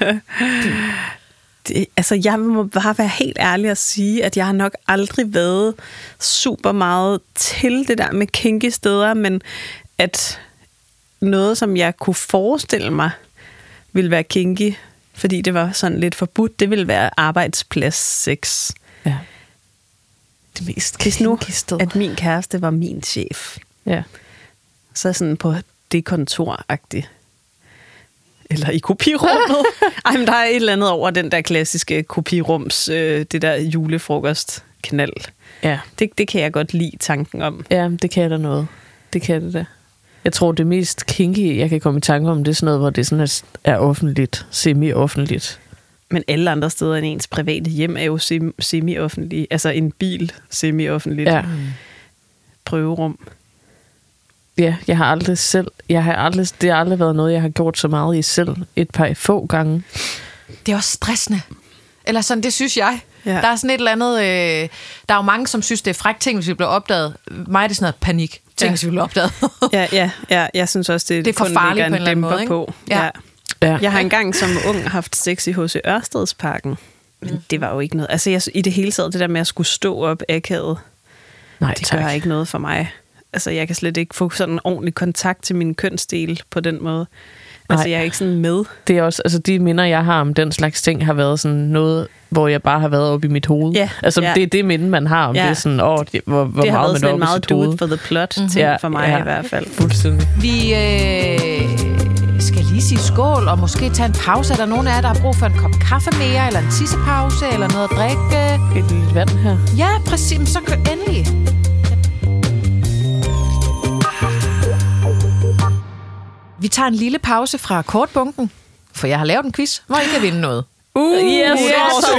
Altså, jeg må bare være helt ærlig og sige, at jeg har nok aldrig været super meget til det der med kinky steder, men at noget, som jeg kunne forestille mig, ville være kinky, fordi det var sådan lidt forbudt, det ville være arbejdsplads-sex. Ja. Det mest Hvis nu, kinky sted. at min kæreste var min chef, Ja. så sådan på det kontor-agtigt. Eller i kopirummet. Ej, men der er et eller andet over den der klassiske kopirums, det der julefrokost-knald. Ja. Det kan jeg godt lide tanken om. Ja, det kan der noget. Det kan det da. Jeg tror, det mest kinky, jeg kan komme i tanke om, det er sådan noget, hvor det sådan er offentligt, semi-offentligt. Men alle andre steder end ens private hjem er jo semi-offentlige. Altså en bil semi-offentligt. Ja. Prøverum. Ja, det har aldrig været noget, jeg har gjort så meget i selv et par få gange. Det er også stressende. Eller sådan, det synes jeg. Ja. Der er sådan et eller andet... der er jo mange, som synes, det er frækt ting, hvis vi bliver opdaget. Mig er det sådan noget panik. Ting, hvis vi bliver opdaget. Ja, jeg synes også, det er for kun farligt ligger på en eller anden måde, ikke? på. Ja. Ja. Jeg har engang som ung haft sex i H.C. Ørstedsparken. Men det var jo ikke noget. Altså i det hele taget, det der med at skulle stå op akavet, Nej, det tak. gør ikke noget for mig. Altså jeg kan slet ikke få sådan en ordentlig kontakt til min kønsdel på den måde. Altså Nej. jeg er ikke sådan med. Det er også, altså de minder, jeg har om den slags ting, har været sådan noget, hvor jeg bare har været oppe i mit hoved. Ja, Altså ja. Det er det minde, man har om. Ja. Det er sådan, hvor Det meget har været man sådan er en oppe i meget sit do hoved. it for the plot ting for mig i hvert fald. Fuldstændig. Vi skal lige sige skål, og måske tage en pause. Er der nogen af jer, der har brug for en kop kaffe mere, eller en tissepause, eller noget at drikke? Et lille vand her. Ja, præcis. Så gør endelig. Vi tager en lille pause fra kortbunken, for jeg har lavet en quiz, hvor I kan vinde noget. Yes, det er så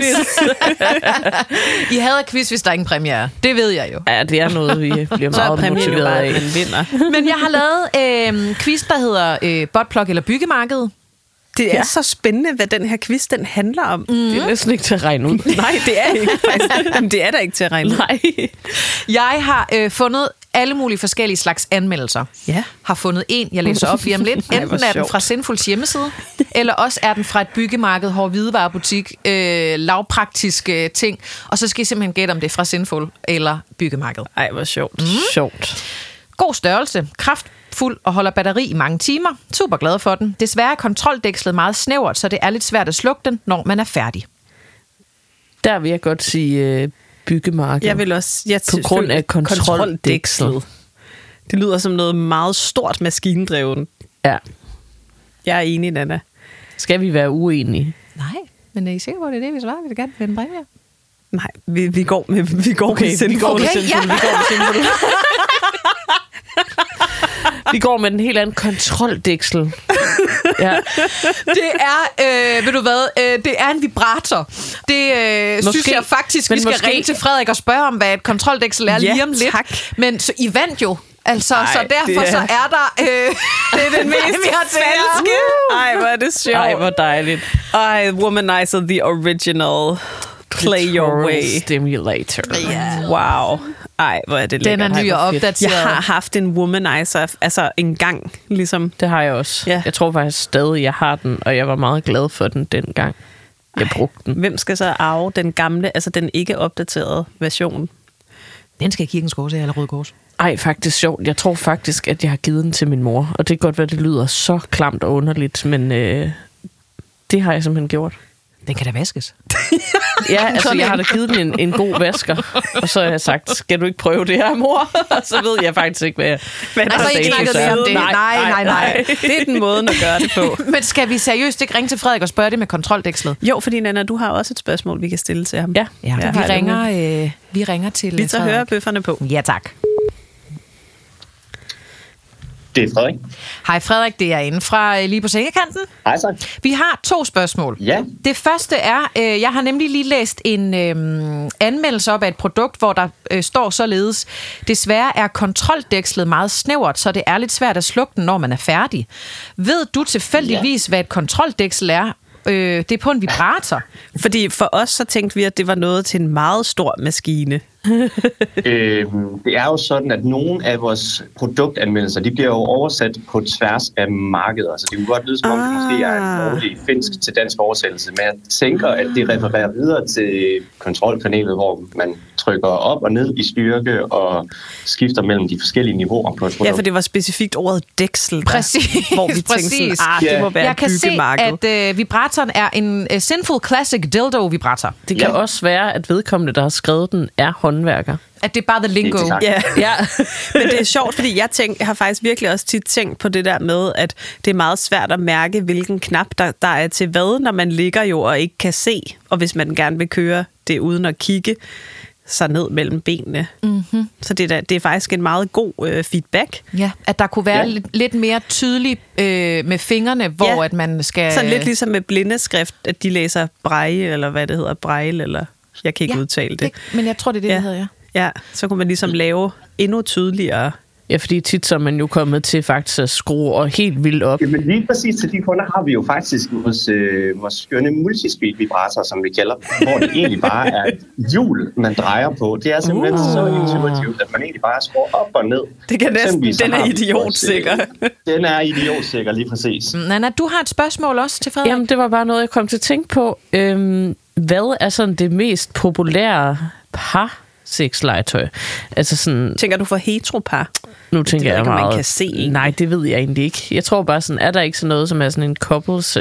I havde quiz, hvis der er ingen præmier er. Det ved jeg jo. Ja, det er noget, vi bliver Så er meget præmien jo motiveret bare, af. at man vinder. Men jeg har lavet quiz, der hedder Botplug eller Byggemarkedet. Det er så spændende, hvad den her quiz den handler om. Det er næsten ikke til at regne ud. Nej, det er ikke faktisk. Jamen, det er da ikke til at regne ud. Nej. Jeg har fundet alle mulige forskellige slags anmeldelser. Ja. Har fundet en, jeg læser op lige om lidt. Ej, Enten hvor er den sjovt. fra Sinfuls hjemmeside, eller også er den fra et byggemarked, hård hvidevarebutik, lavpraktiske ting. Og så skal I simpelthen gætte, om det er fra Sinful eller byggemarked. Ej, hvor sjovt. Sjovt. God størrelse, kraftfuld og holder batteri i mange timer. Super glad for den. Desværre er kontroldækslet meget snævert, så det er lidt svært at slukke den, når man er færdig. Der vil jeg godt sige byggemarked. Jeg vil også... På grund af kontroldækslet. Det lyder som noget meget stort maskindrevet. Ja. Jeg er enig, Nana. Skal vi være uenige? Nej, men er I sikre på, det er det, vi svarer? Vi vil gerne vinde præmier. Nej, vi går med Sinful. vi går med Okay, ja. Sinful. Vi går med den helt anden kontroldæksel. Ja. Det er, ved du hvad, det er en vibrator. Det synes jeg faktisk, vi skal ringe til Frederik og spørge om, hvad et kontroldæksel er lige om lidt. Tak. Men så, I vandt jo. Altså, Ej, så derfor det er- så er der... det er den mest falske. Ej, hvor er det sjovt. Ej, hvor dejligt. Ej, Womanizer the original. Play your way. Stimulator. Ja. Wow. Ej, hvor er det Den lækkert. er ny og hvor fedt. opdateret. Jeg har haft en womanizer, altså en gang, ligesom. Det har jeg også. Ja. Jeg tror faktisk stadig, jeg har den, og jeg var meget glad for den dengang. Jeg brugte den. Hvem skal så arve den gamle, altså den ikke opdaterede version? Den skal Kirkens Korshær eller Røde Kors. Ej, faktisk sjovt. Jeg tror faktisk, at jeg har givet den til min mor. Og det kan godt være, det lyder så klamt og underligt, men det har jeg simpelthen gjort. Den kan da vaskes. Ja, altså jeg har da givet den en god vasker, og så har jeg sagt, skal du ikke prøve det her, mor? Så ved jeg faktisk ikke, hvad Altså, I snakkede lidt om det. Nej. Det er den måde at gøre det på. Men skal vi seriøst ikke ringe til Frederik og spørge det med kontroldækslet? Jo, fordi Nana, du har også et spørgsmål, vi kan stille til ham. Ja. Ja, vi ringer til Vi tager Frederik. hørebøfferne på. Ja, tak. Det er Frederik. Hej Frederik, det er inde fra Lige på Sengekanten. Hej så. Vi har 2 spørgsmål. Ja. Det første er, jeg har nemlig lige læst en anmeldelse op af et produkt, hvor der står således: desværre er kontroldækslet meget snævert, så det er lidt svært at slukke den, når man er færdig. Ved du tilfældigvis, hvad et kontroldæksel er? Det er på en vibrator. Fordi for os, så tænkte vi, at det var noget til en meget stor maskine. Det er jo sådan, at nogle af vores produktanmeldelser, de bliver jo oversat på tværs af markeder. Så det kunne godt lyde som om, det måske er en dårlig finsk til dansk oversættelse. Men jeg tænker, at det refererer videre til kontrolpanelet, hvor man trykker op og ned i styrke og skifter mellem de forskellige niveauer på et produkt. Ja, for det var specifikt ordet dæksel, Præcis. hvor vi tænkte sådan, det må være jeg kan se, at vibratoren er en Sinful Classic Dildo-vibrator. Det kan også være, at vedkommende, der har skrevet den, er håndværker. At det er bare the lingo. Ja. Men det er sjovt, fordi jeg har faktisk virkelig også tit tænkt på det der med, at det er meget svært at mærke, hvilken knap der er til hvad, når man ligger jo og ikke kan se. Og hvis man gerne vil køre det uden at kigge sig ned mellem benene. Mm-hmm. Så det er faktisk en meget god feedback. Ja, at der kunne være lidt mere tydelig med fingrene, hvor at man skal... Sådan lidt ligesom med blindeskrift, at de læser braille, eller hvad det hedder, braille, eller... Jeg kan ikke udtale det. Men jeg tror, det er det hedder, Ja, så kunne man ligesom lave endnu tydeligere. Ja, fordi tit så er man jo kommet til faktisk at skrue helt vildt op. Jamen lige præcis til de kunder har vi jo faktisk vores skønne multispeed vibrator, som vi kalder, hvor det egentlig bare er et hjul, man drejer på. Det er simpelthen så intuitivt, at man egentlig bare skruer op og ned. Det kan næsten, den er idiotsikker. Den er idiotsikker, lige præcis. Nana, du har et spørgsmål også til Frederik? Jamen, det var bare noget, jeg kom til at tænke på. Hvad er sådan det mest populære sexlegetøj? Altså sådan... Tænker du for heteropar? Nu tænker jeg ikke, meget... man kan se egentlig. Nej, det ved jeg egentlig ikke. Jeg tror bare sådan, er der ikke sådan noget, som er sådan en couples,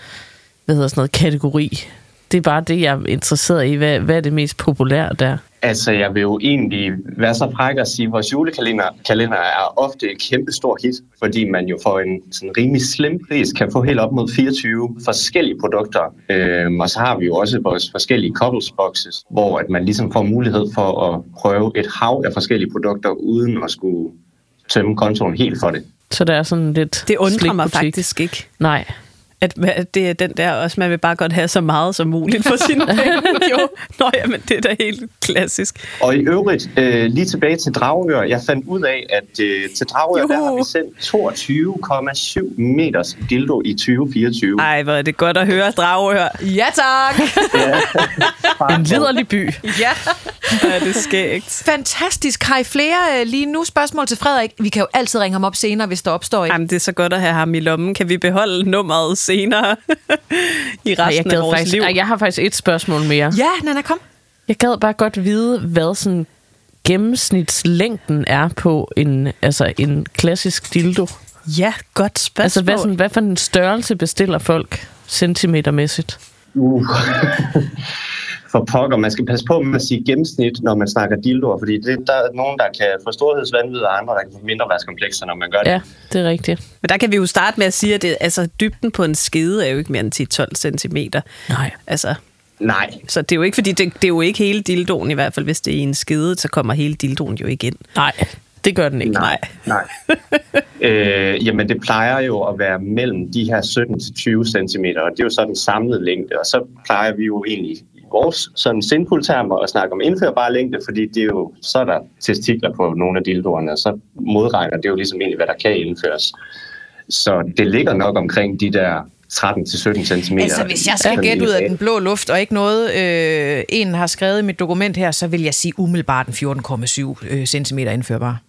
kategori? Det er bare det, jeg er interesseret i. Hvad er det mest populære der? Altså, jeg vil jo egentlig være så fræk at sige, at vores julekalender er ofte et kæmpe stort hit, fordi man jo for en sådan rimelig slim pris kan få helt op mod 24 forskellige produkter. Og så har vi jo også vores forskellige couples boxes, hvor at man ligesom får mulighed for at prøve et hav af forskellige produkter, uden at skulle tømme kontoen helt for det. Så der er sådan lidt... Det undrer mig faktisk ikke. Nej. At det er den der også, man vil bare godt have så meget som muligt for sine penge. Jo, men det er da helt klassisk. Og i øvrigt, lige tilbage til Dragør, jeg fandt ud af, at til Dragør, der har vi sendt 22,7 meters dildo i 2024. Ej, hvor er det godt at høre, Dragør. Ja, tak! En liderlig by. Ja. Ja, det er skægt. Fantastisk. Har I flere lige nu spørgsmål til Frederik? Vi kan jo altid ringe ham op senere, hvis der opstår et. Jamen, det er så godt at have ham i lommen. Kan vi beholde nummeret senere i resten af vores liv? Jeg har faktisk et spørgsmål mere. Ja, Nana, kom. Jeg gad bare godt vide, hvad sådan gennemsnitslængden er på en klassisk dildo. Ja, godt spørgsmål. Altså, hvad for en størrelse bestiller folk centimetermæssigt? For pokker, man skal passe på med at sige gennemsnit, når man snakker dildoer, fordi der er nogen, der kan få storhedsvanvid, og andre, der kan få mindreværdskomplekser, når man gør det. Ja, det er rigtigt. Men der kan vi jo starte med at sige, at dybden på en skede er jo ikke mere end 10-12 centimeter. Nej. Nej. Så det er jo ikke, fordi det er jo ikke hele dildoen, i hvert fald hvis det er i en skede, så kommer hele dildoen jo ikke ind. Nej, det gør den ikke. Nej. Jamen, det plejer jo at være mellem de her 17-20 centimeter, og det er jo så den samlede længde, og så plejer vi jo egentlig i vores sådan sindpultermer at snakke om indførbar længde, fordi det er jo, så er der testikler på nogle af dildoerne, og så modregner det jo ligesom egentlig, hvad der kan indføres. Så det ligger nok omkring de der 13-17 centimeter. Altså, hvis jeg skal gætte ud af den blå luft, og ikke noget, en har skrevet i mit dokument her, så vil jeg sige umiddelbart en 14,7 centimeter indførbar.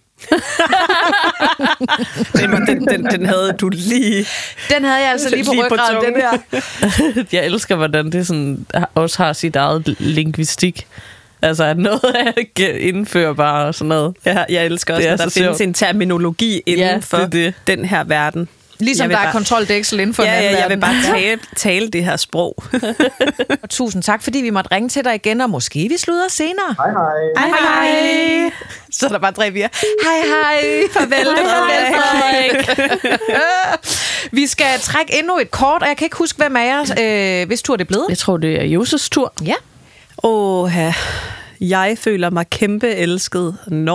den havde du lige... Den havde jeg altså lige på ryggraden, den der. Jeg elsker, hvordan det sådan, også har sit eget lingvistik. Altså, at noget er indførbar og sådan noget. Ja, jeg elsker også, at der findes en terminologi inden for den her verden. Ligesom der er kontroldæksel inden for den anden jeg verden. vil bare tale det her sprog. Og tusind tak, fordi vi måtte ringe til dig igen, og måske vi slutter senere. Hej, hej. Hej. Så er der bare 3 vier. Hej. Farvel, Frederik. Vi skal trække endnu et kort, og jeg kan ikke huske, hvem af jer, hvis tur det er blevet. Jeg tror, det er Joses tur. Ja. Jeg føler mig kæmpe elsket, når... ...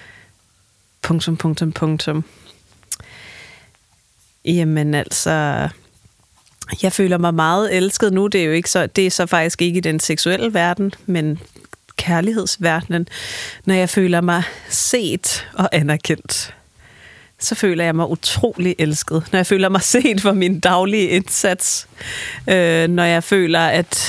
Jamen altså... Jeg føler mig meget elsket nu. Det er jo ikke så, det er så faktisk ikke i den seksuelle verden, men kærlighedsverdenen. Når jeg føler mig set og anerkendt, så føler jeg mig utrolig elsket. Når jeg føler mig set for min daglige indsats. Når jeg føler,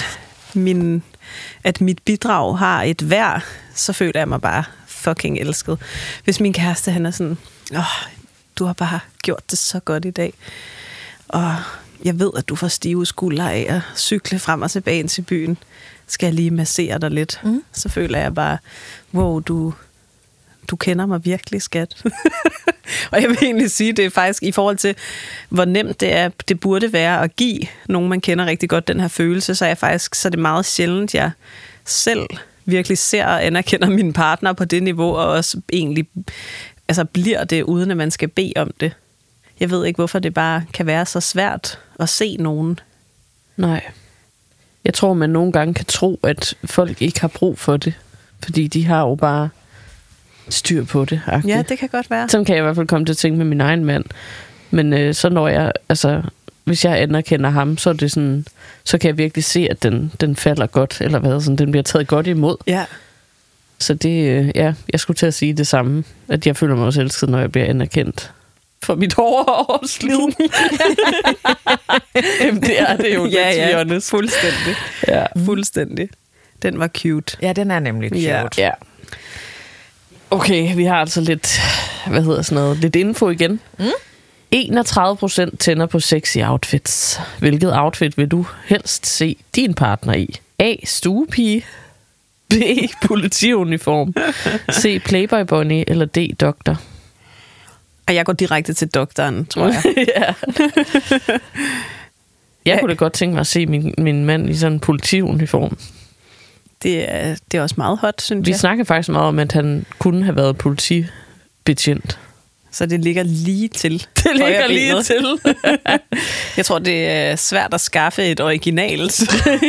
at mit bidrag har et værd, så føler jeg mig bare fucking elsket. Hvis min kæreste, han er sådan, du har bare gjort det så godt i dag, og jeg ved, at du får stive skuldre af at cykle frem og tilbage ind til byen, skal jeg lige massere dig lidt. Så føler jeg bare, wow, du kender mig virkelig, skat. Og jeg vil egentlig sige, det er faktisk i forhold til, hvor nemt det burde være at give nogen, man kender rigtig godt, den her følelse, så er det meget sjældent, jeg selv virkelig ser og anerkender min partner på det niveau, og også egentlig bliver det, uden at man skal bede om det. Jeg ved ikke, hvorfor det bare kan være så svært at se nogen. Nej. Jeg tror, man nogle gange kan tro, at folk ikke har brug for det, fordi de har jo bare styr på det. Ja, det kan godt være. Sådan kan jeg i hvert fald komme til at tænke med min egen mand. Men så når jeg, hvis jeg anerkender ham, så er det sådan, så kan jeg virkelig se, at den falder godt, eller hvad, sådan, den bliver taget godt imod. Ja. Så det, jeg skulle til at sige det samme, at jeg føler mig også elsket, når jeg bliver anerkendt for mit hårde årslid. Jamen, det er det jo. Ja, fuldstændig. Ja. Fuldstændig. Den var cute. Ja, den er nemlig cute. Ja. Okay, vi har altså lidt, lidt info igen. 31% tænder på sexy outfits. Hvilket outfit vil du helst se din partner i? A. Stuepige. B. Politiuniform. C. Playboy Bunny. Eller D. Doktor. Og jeg går direkte til doktoren, tror jeg. Ja. Jeg kunne da godt tænke mig at se min mand i sådan en politiuniform. Det er også meget hot, synes jeg. Vi snakker faktisk meget om, at han kunne have været politibetjent. Så det ligger lige til. Det ligger lige til. Jeg tror, det er svært at skaffe et originalt.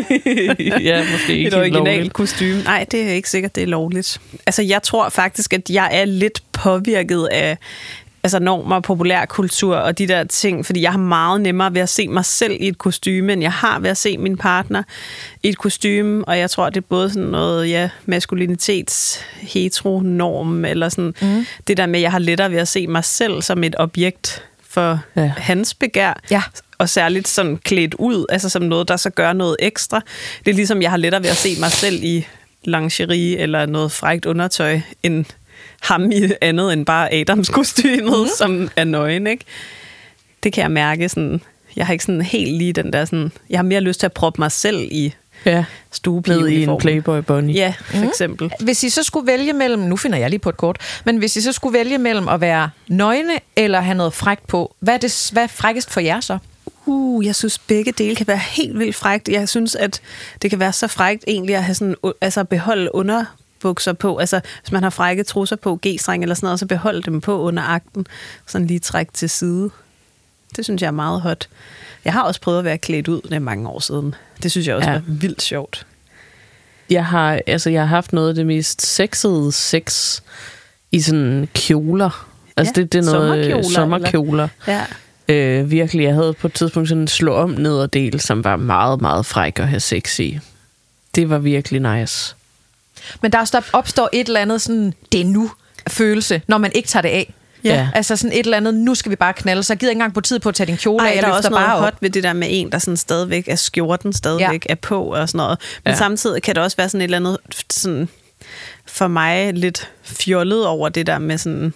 Ja, måske ikke et originalt kostume. Nej, det er ikke sikkert, det er lovligt. Altså, jeg tror faktisk, at jeg er lidt påvirket af normer og populærkultur og de der ting, fordi jeg har meget nemmere ved at se mig selv i et kostume, end jeg har ved at se min partner i et kostume, og jeg tror, det er både sådan noget, maskulinitets heteronorm, eller sådan det der med, at jeg har lettere ved at se mig selv som et objekt for hans begær, og særligt sådan klædt ud, altså som noget, der så gør noget ekstra. Det er ligesom, jeg har lettere ved at se mig selv i lingerie eller noget frækt undertøj, end ham i andet end bare Adams kostymet, som er nøgen, ikke? Det kan jeg mærke sådan, jeg har ikke sådan helt lige den der sådan, jeg har mere lyst til at proppe mig selv i stuepigeuniformen. Ned i en Playboy Bunny. Ja, for eksempel. Hvis I så skulle vælge mellem, nu finder jeg lige på et kort, men hvis I så skulle vælge mellem at være nøgne eller have noget frækt på, hvad er frækkest for jer så? Jeg synes, begge dele kan være helt vildt frækt. Jeg synes, at det kan være så frækt egentlig at have sådan, beholde underbukser på. Altså, hvis man har frække trusser på, G-streng eller sådan noget, så beholde dem på under akten. Sådan lige trække til side. Det synes jeg er meget hot. Jeg har også prøvet at være klædt ud, det er mange år siden. Det synes jeg også var vildt sjovt. Jeg har haft noget af det mest sexede sex i sådan kjoler. Altså det er noget sommerkjoler. Ja. Virkelig, jeg havde på et tidspunkt sådan en slå om nederdel, som var meget, meget fræk at have sex i. Det var virkelig nice. Men der opstår et eller andet sådan, det er nu følelse, når man ikke tager det af. Ja. Altså sådan et eller andet, nu skal vi bare knalde, så jeg gider ikke engang på tid på at tage din kjole af. Der er også noget bare hot ved det der med en, der sådan stadigvæk er skjorten, stadigvæk er på og sådan noget. Men samtidig kan det også være sådan et eller andet, sådan, for mig lidt fjollet over det der med sådan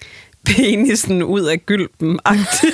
penisen ud af gylpen-agtigt.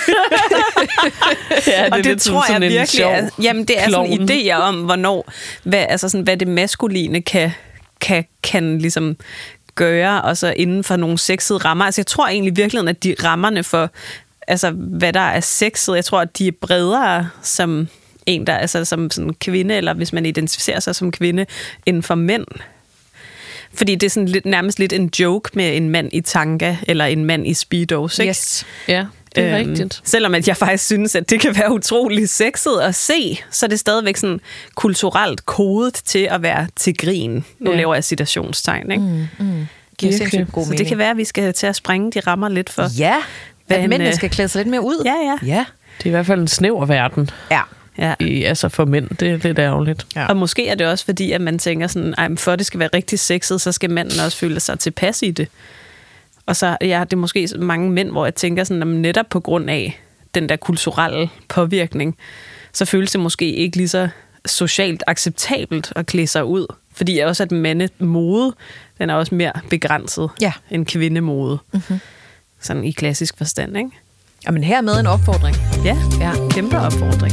Og det tror jeg virkelig er, jamen det er sådan idéer om, hvornår, hvad det maskuline kan ligesom gøre, og så inden for nogle sexede rammer. Altså jeg tror egentlig virkelig, at de rammerne for altså, hvad der er sexet. Jeg tror, at de er bredere som en, der altså som sådan kvinde, eller hvis man identificerer sig som kvinde, end for mænd. Fordi det er sådan lidt, nærmest lidt en joke med en mand i tanga, eller en mand i speedos, ikke? Yes. Ja, det er rigtigt. Selvom at jeg faktisk synes, at det kan være utrolig sexet at se, så er det stadigvæk sådan kulturelt kodet til at være til grin. Nu laver jeg citationstegn, ikke? Giver sindssygt god Så mening. det kan være, at vi skal til at sprænge de rammer lidt for. Ja, Hvad at en, mændene skal klæde sig lidt mere ud. Ja. Det er i hvert fald en snæver verden. Ja. Ja. Altså for mænd, det er lidt ærgerligt. Ja. Og måske er det også fordi, at man tænker sådan, men for at det skal være rigtig sexet, så skal manden også føle sig tilpas i det. Og så det er måske mange mænd, hvor jeg tænker sådan, at netop på grund af den der kulturelle påvirkning, så føles det måske ikke lige så socialt acceptabelt at klæde sig ud. Fordi også at mandemode, den er også mere begrænset end kvindemode. Mm-hmm. Sådan i klassisk forstand, ikke? Jamen her med en opfordring. Ja, kæmpe opfordring.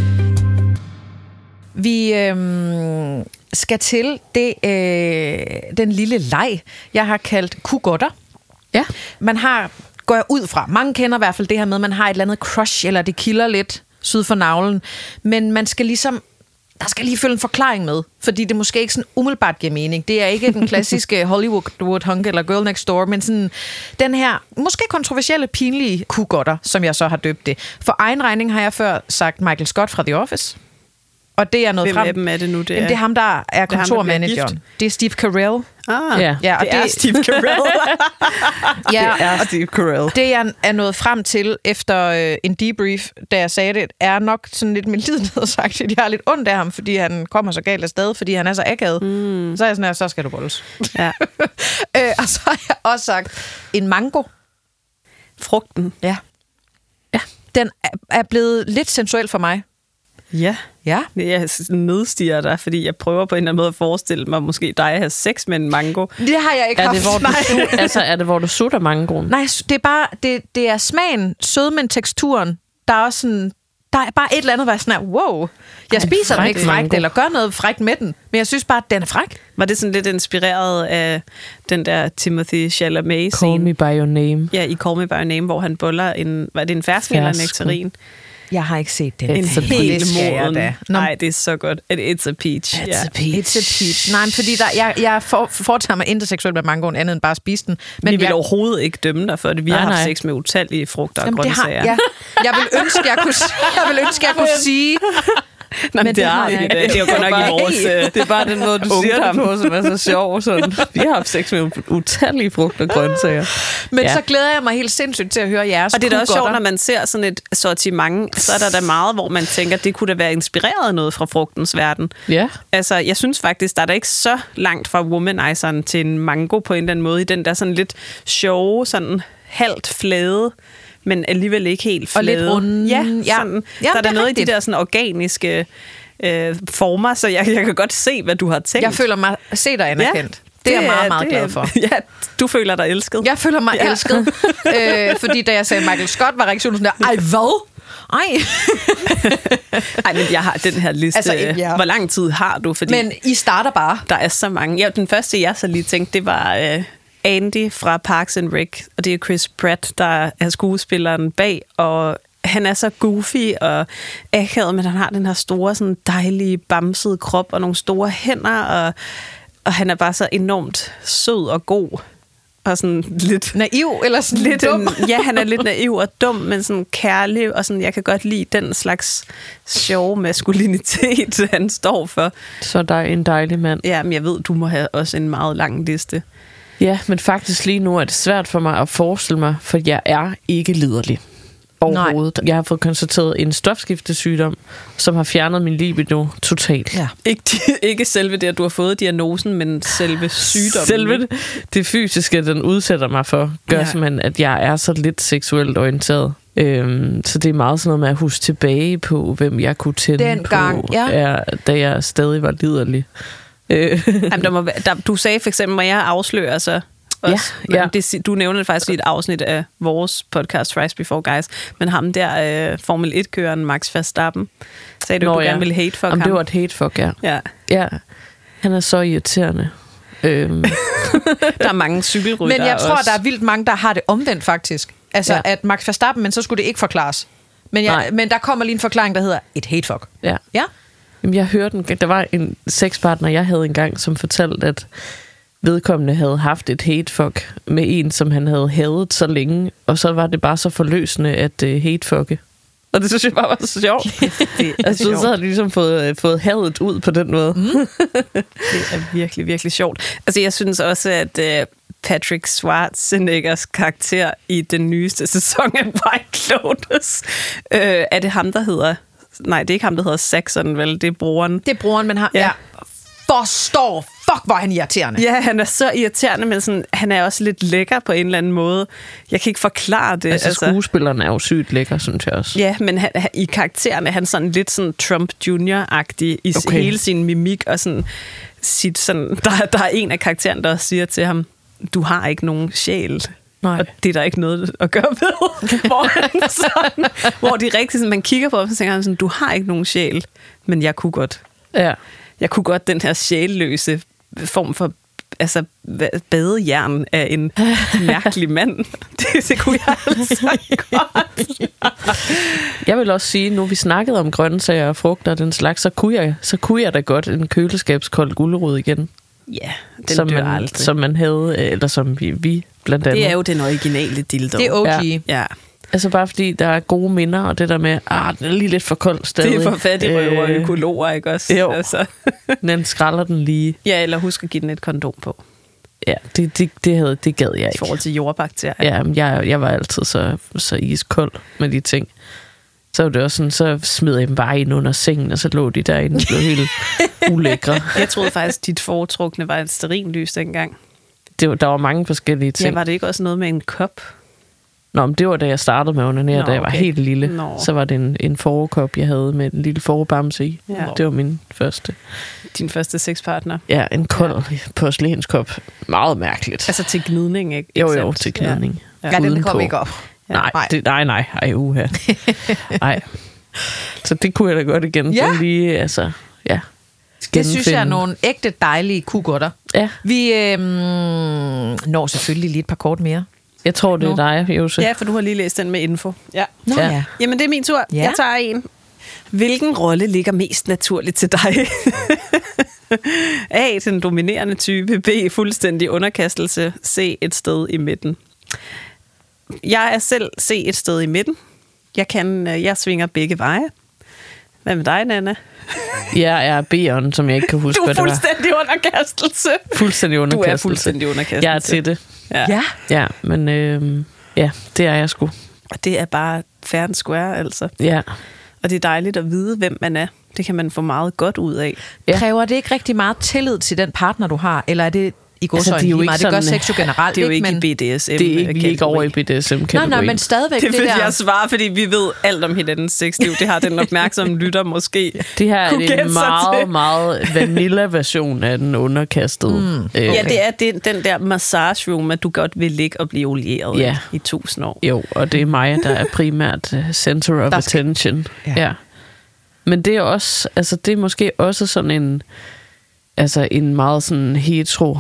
Vi skal til den lille leg, jeg har kaldt kugotter. Ja. Man har, går jeg ud fra, mange kender i hvert fald det her med, man har et eller andet crush, eller det kilder lidt syd for navlen, men man skal ligesom, der skal lige følge en forklaring med, fordi det måske ikke sådan umiddelbart giver mening. Det er ikke den klassiske Hollywood hunk eller Girl Next Door, men sådan den her måske kontroversielle, pinlige kugotter, som jeg så har døbt det. For egen regning har jeg før sagt Michael Scott fra The Office. Og det er noget Hvem frem. af dem er det nu? Det er ham, der er kontormanageren. Det er Steve Carell. Ja, og det er Steve Carell. Ja, det er Steve Carell. Det jeg er nået frem til efter en debrief, da jeg sagde det, er nok sådan lidt med lidenhed sagt, at jeg har lidt ondt af ham, fordi han kommer så galt afsted, fordi han er så akavet. Så er jeg sådan her, så skal du bolles. Ja. Og så har jeg også sagt en mango. Frugten. Ja. Den er blevet lidt sensuel for mig. Ja. Ja. Jeg nedstiger dig, fordi jeg prøver på en eller anden måde at forestille mig, måske dig at have sex med en mango. Det har jeg ikke Er haft. det, hvor du, er det, hvor du sutter mangoen? Nej, det er bare det er smagen, sødmen, teksturen. Der er også sådan, der er bare et eller andet, hvor jeg sådan er, wow. Jeg spiser den ikke frækt, mango. eller gør noget frækt med den, men jeg synes bare, at den er fræk. Var det sådan lidt inspireret af den der Timothée Chalamet Call me by your name. Ja, i Call Me By Your Name, hvor han boller en, var det en fersken eller en nektarin? Jeg har ikke set den. En helt moden. moden. Nej, det er så godt. It's a peach. It's a peach. Nej, fordi jeg foretager mig interseksuelt med mangoen, andet end bare at spise den. Men vi vil overhovedet ikke dømme dig for det. Vi har haft sex med utallige frugter og grøntsager. Jeg vil ønske, jeg kunne sige... Men det har ikke det. Det er jo godt nok i vores... Det er bare den måde, du siger det på, som er så sjov. Sådan. Vi har haft sex med utallige frugter og grøntsager. Men så glæder jeg mig helt sindssygt til at høre jeres. Og det er da også sjovt, når man ser sådan et sortiment, så er der da meget, hvor man tænker, det kunne da være inspireret af noget fra frugtens verden. Ja. Altså, jeg synes faktisk, der er da ikke så langt fra womanizeren til en mango på en eller anden måde, i den der sådan lidt sjove, sådan halvt flade, men alligevel ikke helt flade. Og lidt runde. Ja, sådan. Ja, der er der noget i de der sådan organiske former, så jeg kan godt se, hvad du har tænkt. Jeg føler mig set og anerkendt. Det er jeg meget, meget glad for. Ja, du føler dig elsket. Jeg føler mig elsket. Fordi da jeg sagde Michael Scott, var reaktionen sådan der, ej, hvad? Ej, men jeg har den her liste. Altså, hvor lang tid har du? Fordi men I starter bare. Der er så mange. Ja, den første, jeg så lige tænkte, det var Andy fra Parks and Rec, og det er Chris Pratt, der er skuespilleren bag, og han er så goofy og akavet, men han har den her store, sådan dejlige, bamsede krop og nogle store hænder, og han er bare så enormt sød og god. Og sådan lidt... Naiv, eller sådan lidt dum? Ja, han er lidt naiv og dum, men sådan kærlig, og sådan, jeg kan godt lide den slags sjove maskulinitet, han står for. Så der er en dejlig mand. Ja, men jeg ved, du må have også en meget lang liste. Ja, men faktisk lige nu er det svært for mig at forestille mig, for jeg er ikke liderlig overhovedet. Nej. Jeg har fået konstateret en stofskiftesygdom, som har fjernet min libido totalt. Ja. Ikke selve det, at du har fået diagnosen, men selve sygdommen. Selve det fysiske, den udsætter mig for, gør simpelthen, at jeg er så lidt seksuelt orienteret. Så det er meget sådan noget med at huske tilbage på, hvem jeg kunne tænde dengang, på, da jeg stadig var liderlig. Jamen, du sagde for eksempel, at jeg afslører så også. Ja. Du nævnte faktisk i et afsnit af vores podcast, Fries Before Guys, men ham der, Formel 1-køren Max Verstappen, sagde du gerne ville hate-fuck ham. Det var et hate-fuck, ja. Han er så irriterende. Der er mange cykelryttere. Men jeg tror, også. der er vildt mange, der har det omvendt faktisk. Altså, at Max Verstappen, men så skulle det ikke forklares. Men der kommer lige en forklaring, der hedder et hatefuck. Ja. Ja? Jamen, jeg hørte der var en sexpartner, jeg havde engang, som fortalte, at vedkommende havde haft et hatefuck med en, som han havde hadet så længe, og så var det bare så forløsende at hatefucke. Og det synes jeg bare var så sjovt. Altså, så har de ligesom fået hadet ud på den måde. Det er virkelig, virkelig sjovt. Altså, jeg synes også, at Patrick Schwarzeneggers karakter i den nyeste sæson af White Lotus, er det ham, der hedder... Nej, det er ikke ham, der hedder Saxon, vel? Det er broren. Det er broren, men ja. Forstår. Fuck, hvor er han irriterende. Ja, han er så irriterende, men sådan, han er også lidt lækker på en eller anden måde. Jeg kan ikke forklare det. Altså, skuespilleren er jo sygt lækker, synes jeg også. Ja, men i karakteren er han sådan lidt sådan Trump Jr.-agtig i hele sin mimik, og sådan, der er en af karakteren, der siger til ham, du har ikke nogen sjæl. Nej. Og det er der ikke noget at gøre ved. hvor de rigtig sådan, man kigger på, og så tænker han sådan, du har ikke nogen sjæl, men jeg kunne godt. Ja. Jeg kunne godt den her sjælløse form for badejern af en mærkelig mand. Det kunne jeg altså godt. Jeg vil også sige, nu vi snakkede om grøntsager og frugter og den slags, så kunne jeg da godt en køleskabskold gulerod igen. Ja, den dør aldrig. Som man havde, eller som vi blandt andet. Det er jo den originale dildo. Det er okay. Ja. Altså bare fordi der er gode minder, og det der med, den er lige lidt for kold stadig. Det er for fattigrøver og økologer, ikke også? Jo, altså. Den skralder den lige. Ja, eller husk at give den et kondom på. Ja, det gad jeg ikke. I forhold til jordbakterier. Ja, jeg var altid så iskold med de ting. Så var det også sådan, så smed jeg dem bare ind under sengen, og så lå de derinde og blev helt ulækre. Jeg troede faktisk, dit foretrukne var et stearinlys dengang. Der var mange forskellige ting. Ja, var det ikke også noget med en kop? Nå, men det var da jeg startede med at onanere, da jeg var helt lille. Så var det en forkop, jeg havde med en lille forbamse i. Ja. Det var min første. Din første sexpartner? Ja, en kold porcelænskop. Meget mærkeligt. Altså til gnidning, ikke? Jo, til gnidning. Ja, den kom ikke op. Ja. Nej. Ej, uha. Nej. Så det kunne jeg da godt igen. Ja. Lige, altså, ja. Det synes jeg er nogle ægte dejlige kugotter. Ja. Vi når selvfølgelig lige et par kort mere. Jeg tror, det er dig, Jose. Ja, for du har lige læst den med info. Ja. Nå, ja. Jamen, det er min tur. Ja. Jeg tager en. Hvilken rolle ligger mest naturligt til dig? A. Den dominerende type. B. Fuldstændig underkastelse. C. Et sted i midten. Jeg er selv C. Et sted i midten. Jeg svinger begge veje. Hvad med dig, Nana? Jeg er B'eren, som jeg ikke kan huske, hvad det var. Du er fuldstændig underkastelse. Fuldstændig underkastelse. Du er fuldstændig underkastelse. Jeg er til det. Ja, men det er jeg sgu. Og det er bare fair and square, altså. Ja. Og det er dejligt at vide, hvem man er. Det kan man få meget godt ud af. Ja. Kræver det ikke rigtig meget tillid til den partner, du har? Eller er det i godsøjne altså, lige meget? Det gør sex jo generelt. Det er jo ikke, men, i BDSM. Det er ikke lige over i BDSM-kategorien. Nej, men stadigvæk det vil der. jeg svare, fordi vi ved alt om hinandens sexliv. Det har den opmærksomme lytter måske. Det her er en meget, meget vanilla-version af den underkastede. Ja, det er den der massage room, at du godt vil ligge og blive olieret i 1000 år. Jo, og det er mig, der er primært center of attention. Ja. Men det er også, altså det er måske også sådan en meget sådan hetero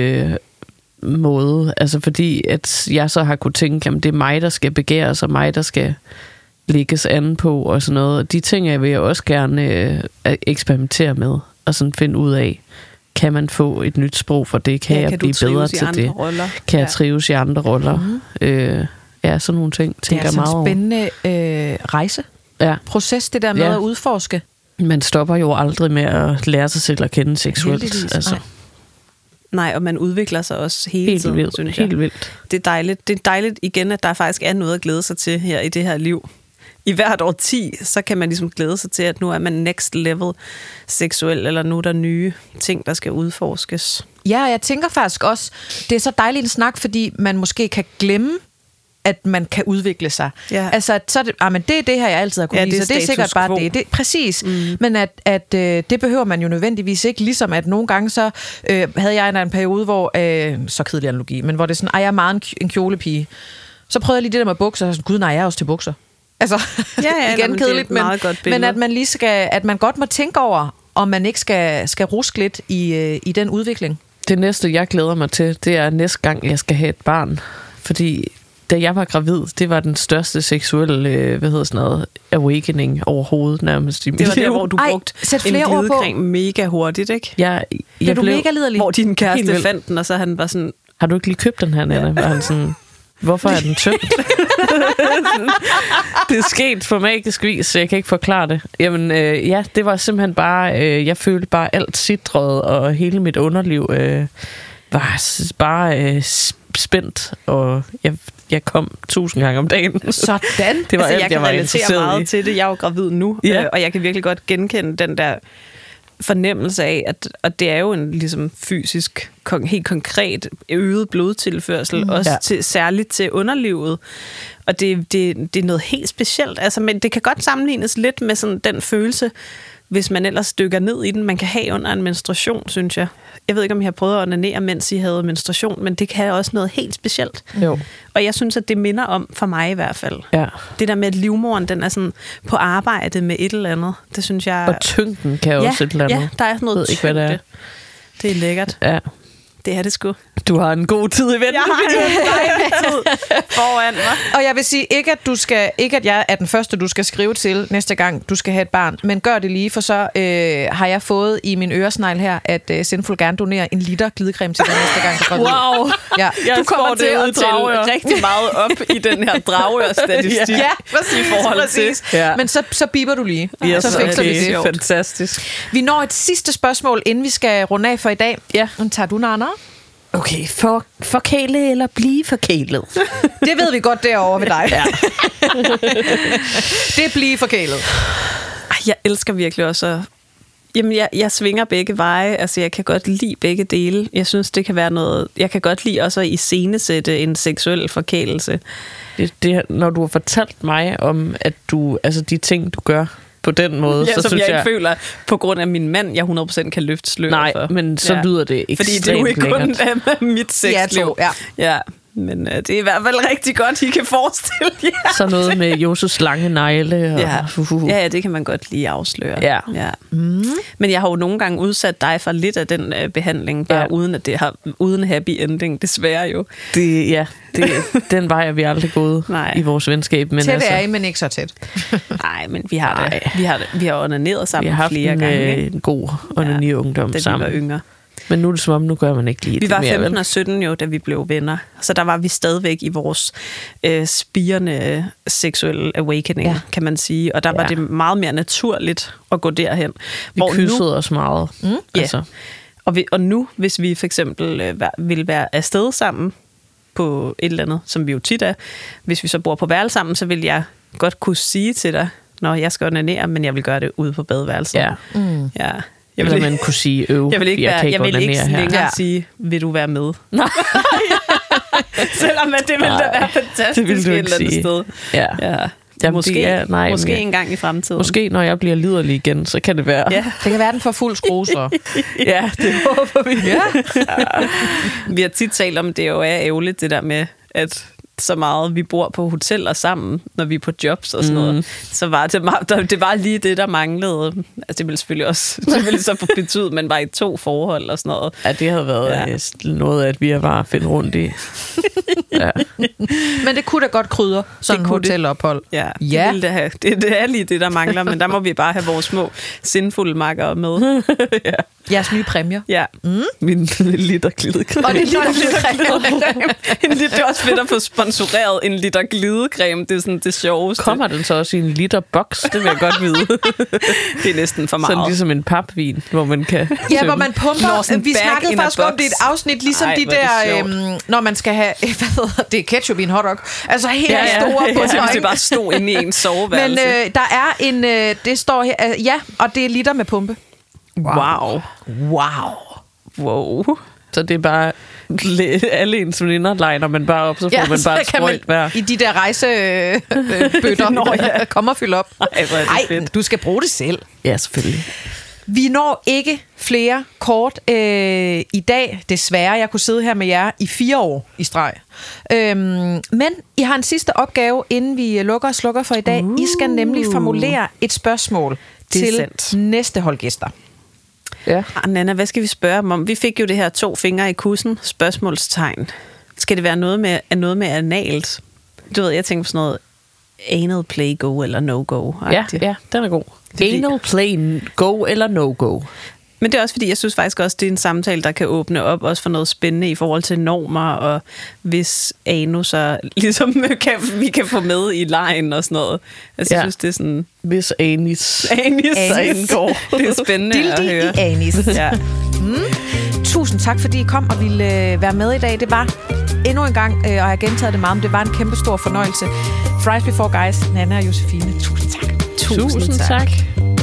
måde, altså fordi at jeg så har kunne tænke, at det er mig, der skal begæres, og mig, der skal lægges an på, og sådan noget. Og de ting vil jeg også gerne eksperimentere med, og sådan finde ud af, kan man få et nyt sprog for det? Kan jeg blive bedre til det? Roller? Kan jeg trives i andre roller? Sådan nogle ting, tænker jeg meget over. Det er altså en spændende rejseproces, det der med at udforske. Man stopper jo aldrig med at lære sig selv at kende seksuelt. Altså. Nej, og man udvikler sig også hele tiden, vildt, synes jeg. Helt vildt. Det er dejligt igen, at der faktisk er noget at glæde sig til her i det her liv. I hvert årti, så kan man ligesom glæde sig til, at nu er man next level seksuel, eller nu er der nye ting, der skal udforskes. Ja, jeg tænker faktisk også, det er så dejligt en snak, fordi man måske kan glemme, at man kan udvikle sig. Ja. Altså, så men det er det her, jeg altid har kunnet lide, så det er sikkert bare det. Præcis. Men at det behøver man jo nødvendigvis ikke, ligesom at nogle gange så havde jeg en periode, hvor, så kedelig analogi, men hvor det er sådan, jeg er meget en kjolepige. Så prøvede jeg lige det der med bukser, og sådan, gud nej, jeg er også til bukser. Altså, igen kedeligt, men at man lige at man godt må tænke over, om man ikke skal ruske lidt i den udvikling. Det næste, jeg glæder mig til, det er næste gang, jeg skal have et barn. Fordi da jeg var gravid, det var den største seksuelle, awakening overhovedet nærmest i mit Det var liv. der, hvor du brugte sæt en flere ord på. glidecreme mega hurtigt, ikke? Jeg Blev du mega liderlig? Hvor din Helt kæreste vildt. fandt den, og så han var sådan... Har du ikke lige købt den her, Nana? Var han sådan, hvorfor er den tømt? Det er sket på magisk vis, så jeg kan ikke forklare det. Jamen, det var simpelthen bare... jeg følte bare alt sidrede, og hele mit underliv var bare spændt, og jeg kom 1000 gange om dagen. Sådan. Det var Altså, alt, jeg kan var relatere interesseret meget i. til det. Jeg er jo gravid nu, Ja. og jeg kan virkelig godt genkende den der fornemmelse af, at det er jo en ligesom fysisk, helt konkret øget blodtilførsel, også særligt til underlivet. Og det er noget helt specielt. Altså, men det kan godt sammenlignes lidt med sådan den følelse, hvis man ellers dykker ned i den, man kan have under en menstruation, synes jeg. Jeg ved ikke, om jeg har prøvet at onanere, mens I havde menstruation, men det kan også noget helt specielt. Jo. Og jeg synes, at det minder om, for mig i hvert fald, Ja. det der med, at livmoderen, den er sådan på arbejde med et eller andet. Det synes jeg... Og tyngden kan også et eller andet. Ja, der er sådan noget Ved ikke, hvad det er. tyngde. Det er lækkert. Ja. Det er det sgu. Du har en god tid i vente. Jeg har en dejlig tid foran mig. Og jeg vil sige, ikke at jeg er den første, du skal skrive til næste gang, du skal have et barn, men gør det lige, for så har jeg fået i min øresnegl her, at Sinful gerne donerer 1 liter glidecreme til dig næste gang. Wow. Ja. Du kommer til at tælle rigtig meget op i den her Dragør-statistik. Ja, præcis. I forhold præcis. til. Ja. Men så biber du lige. Ja, så fikser vi det. Fantastisk. Vi når et sidste spørgsmål, inden vi skal runde af for i dag. Ja. Nu tager du, Nana. Okay, forkæle eller blive forkælet? Det ved vi godt derovre ved dig. Ja. Det bliver forkælet. Jeg elsker virkelig også at... Jamen, jeg svinger begge veje. Altså, jeg kan godt lide begge dele. Jeg synes, det kan være noget... Jeg kan godt lide også at iscenesætte en seksuel forkælelse. Det, når du har fortalt mig om, at du, altså de ting, du gør på den måde, Ja, så som synes jeg ikke føler, på grund af min mand, jeg 100% kan løfte sløret Nej, for. men så lyder det ekstremt Fordi det er jo ikke kun lækkert. mit sexliv. Ja. Men det er i hvert fald rigtig godt, I kan forestille jer. Så noget med Joses lange negle. Og, Ja, det kan man godt lige afsløre. Ja. Men jeg har jo nogle gange udsat dig for lidt af den behandling, bare uden at det har uden happy ending, desværre jo. Den vej er vi aldrig gået i vores venskab. Men Tæt er I, men ikke så tæt. Nej, men vi har onaneret sammen vi har haft flere gange. en god onani-ungdom da sammen. vi var yngre. Men nu er det som om, nu gør man ikke lige Vi det var mere, 15 vel? og 17 jo, da vi blev venner. Så der var vi stadigvæk i vores spirende seksuelle awakening, kan man sige. Og der var det meget mere naturligt at gå derhen. Vi kyssede os meget. Altså. Og nu, hvis vi for eksempel vil være afsted sammen på et eller andet, som vi jo tit er, hvis vi så bor på værelse sammen, så vil jeg godt kunne sige til dig, når jeg skal onanere, men jeg vil gøre det ude på badeværelset. Ja. Ja. Eller man kunne sige, jeg vil ikke længere sige, vil du være med? Nej. Selvom det ville da være fantastisk det vil du et ikke eller andet sige. sted. Ja. Jamen, Måske en gang i fremtiden. Måske når jeg bliver liderlig igen, så kan det være. Ja. Det kan være, den for fuld skrue, så. Ja, det håber vi. Ja. Vi har tit talt om, det jo er ærgerligt, det der med, at så meget vi bor på hoteller sammen, når vi er på jobs og sådan noget, så var det var lige det, der manglede. Altså, det ville selvfølgelig også så betyde, at man var i 2 forhold og sådan noget. Ja, det havde været noget, at vi har bare finde rundt i. Ja. Men det kunne da godt krydre sådan et hotelophold. Ja. Det er lige det, der mangler, men der må vi bare have vores små sindfulde makkere med. Jeres nye præmier. Ja. Min liter glidecreme. Og det er det er også fedt at få sponsoreret en liter glidecreme. Det er sådan det sjoveste. Kommer den så også i en liter boks? Det vil jeg godt vide. Det er næsten for meget. Sådan ligesom en papvin, hvor man kan Ja, hvor man pumper. Vi snakkede faktisk om det i et afsnit, ligesom Ej, de der, når man skal have, hvad hedder det, ketchup i en hotdog. Altså helt store bundter, det bare stod inde i en soveværelse. Men der er en, det står her, og det er liter med pumpe. Wow. Så det er bare alle ens veninder liner man bare op, så får man bare et sprøjt hver. I de der rejsebøtter, kommer og fylde op. Ej, du skal bruge det selv. Ja, selvfølgelig. Vi når ikke flere kort i dag, desværre. Jeg kunne sidde her med jer i 4 år i streg. Men I har en sidste opgave, inden vi lukker og slukker for i dag. I skal nemlig formulere et spørgsmål til næste holdgæster. Ja. Nana, hvad skal vi spørge dem om? Vi fik jo det her 2 fingre i kussen, spørgsmålstegn. Skal det være noget med analt? Du ved, jeg tænker på sådan noget anal play go eller no-go. Ja, den er god. Anal play go eller no-go. Men det er også fordi, jeg synes faktisk også, det er en samtale, der kan åbne op også for noget spændende i forhold til normer, og hvis anus så ligesom vi kan få med i lejen og sådan noget. Altså, jeg synes, det er sådan... Hvis anis indgår. Det er spændende at høre. Dildi i anis. Ja. Tusind tak, fordi I kom og ville være med i dag. Det var endnu en gang, og jeg har gentaget det meget, men det var en kæmpe stor fornøjelse. Fries Before Guys, Nanna og Josefine. Tusind tak. Tusind tak.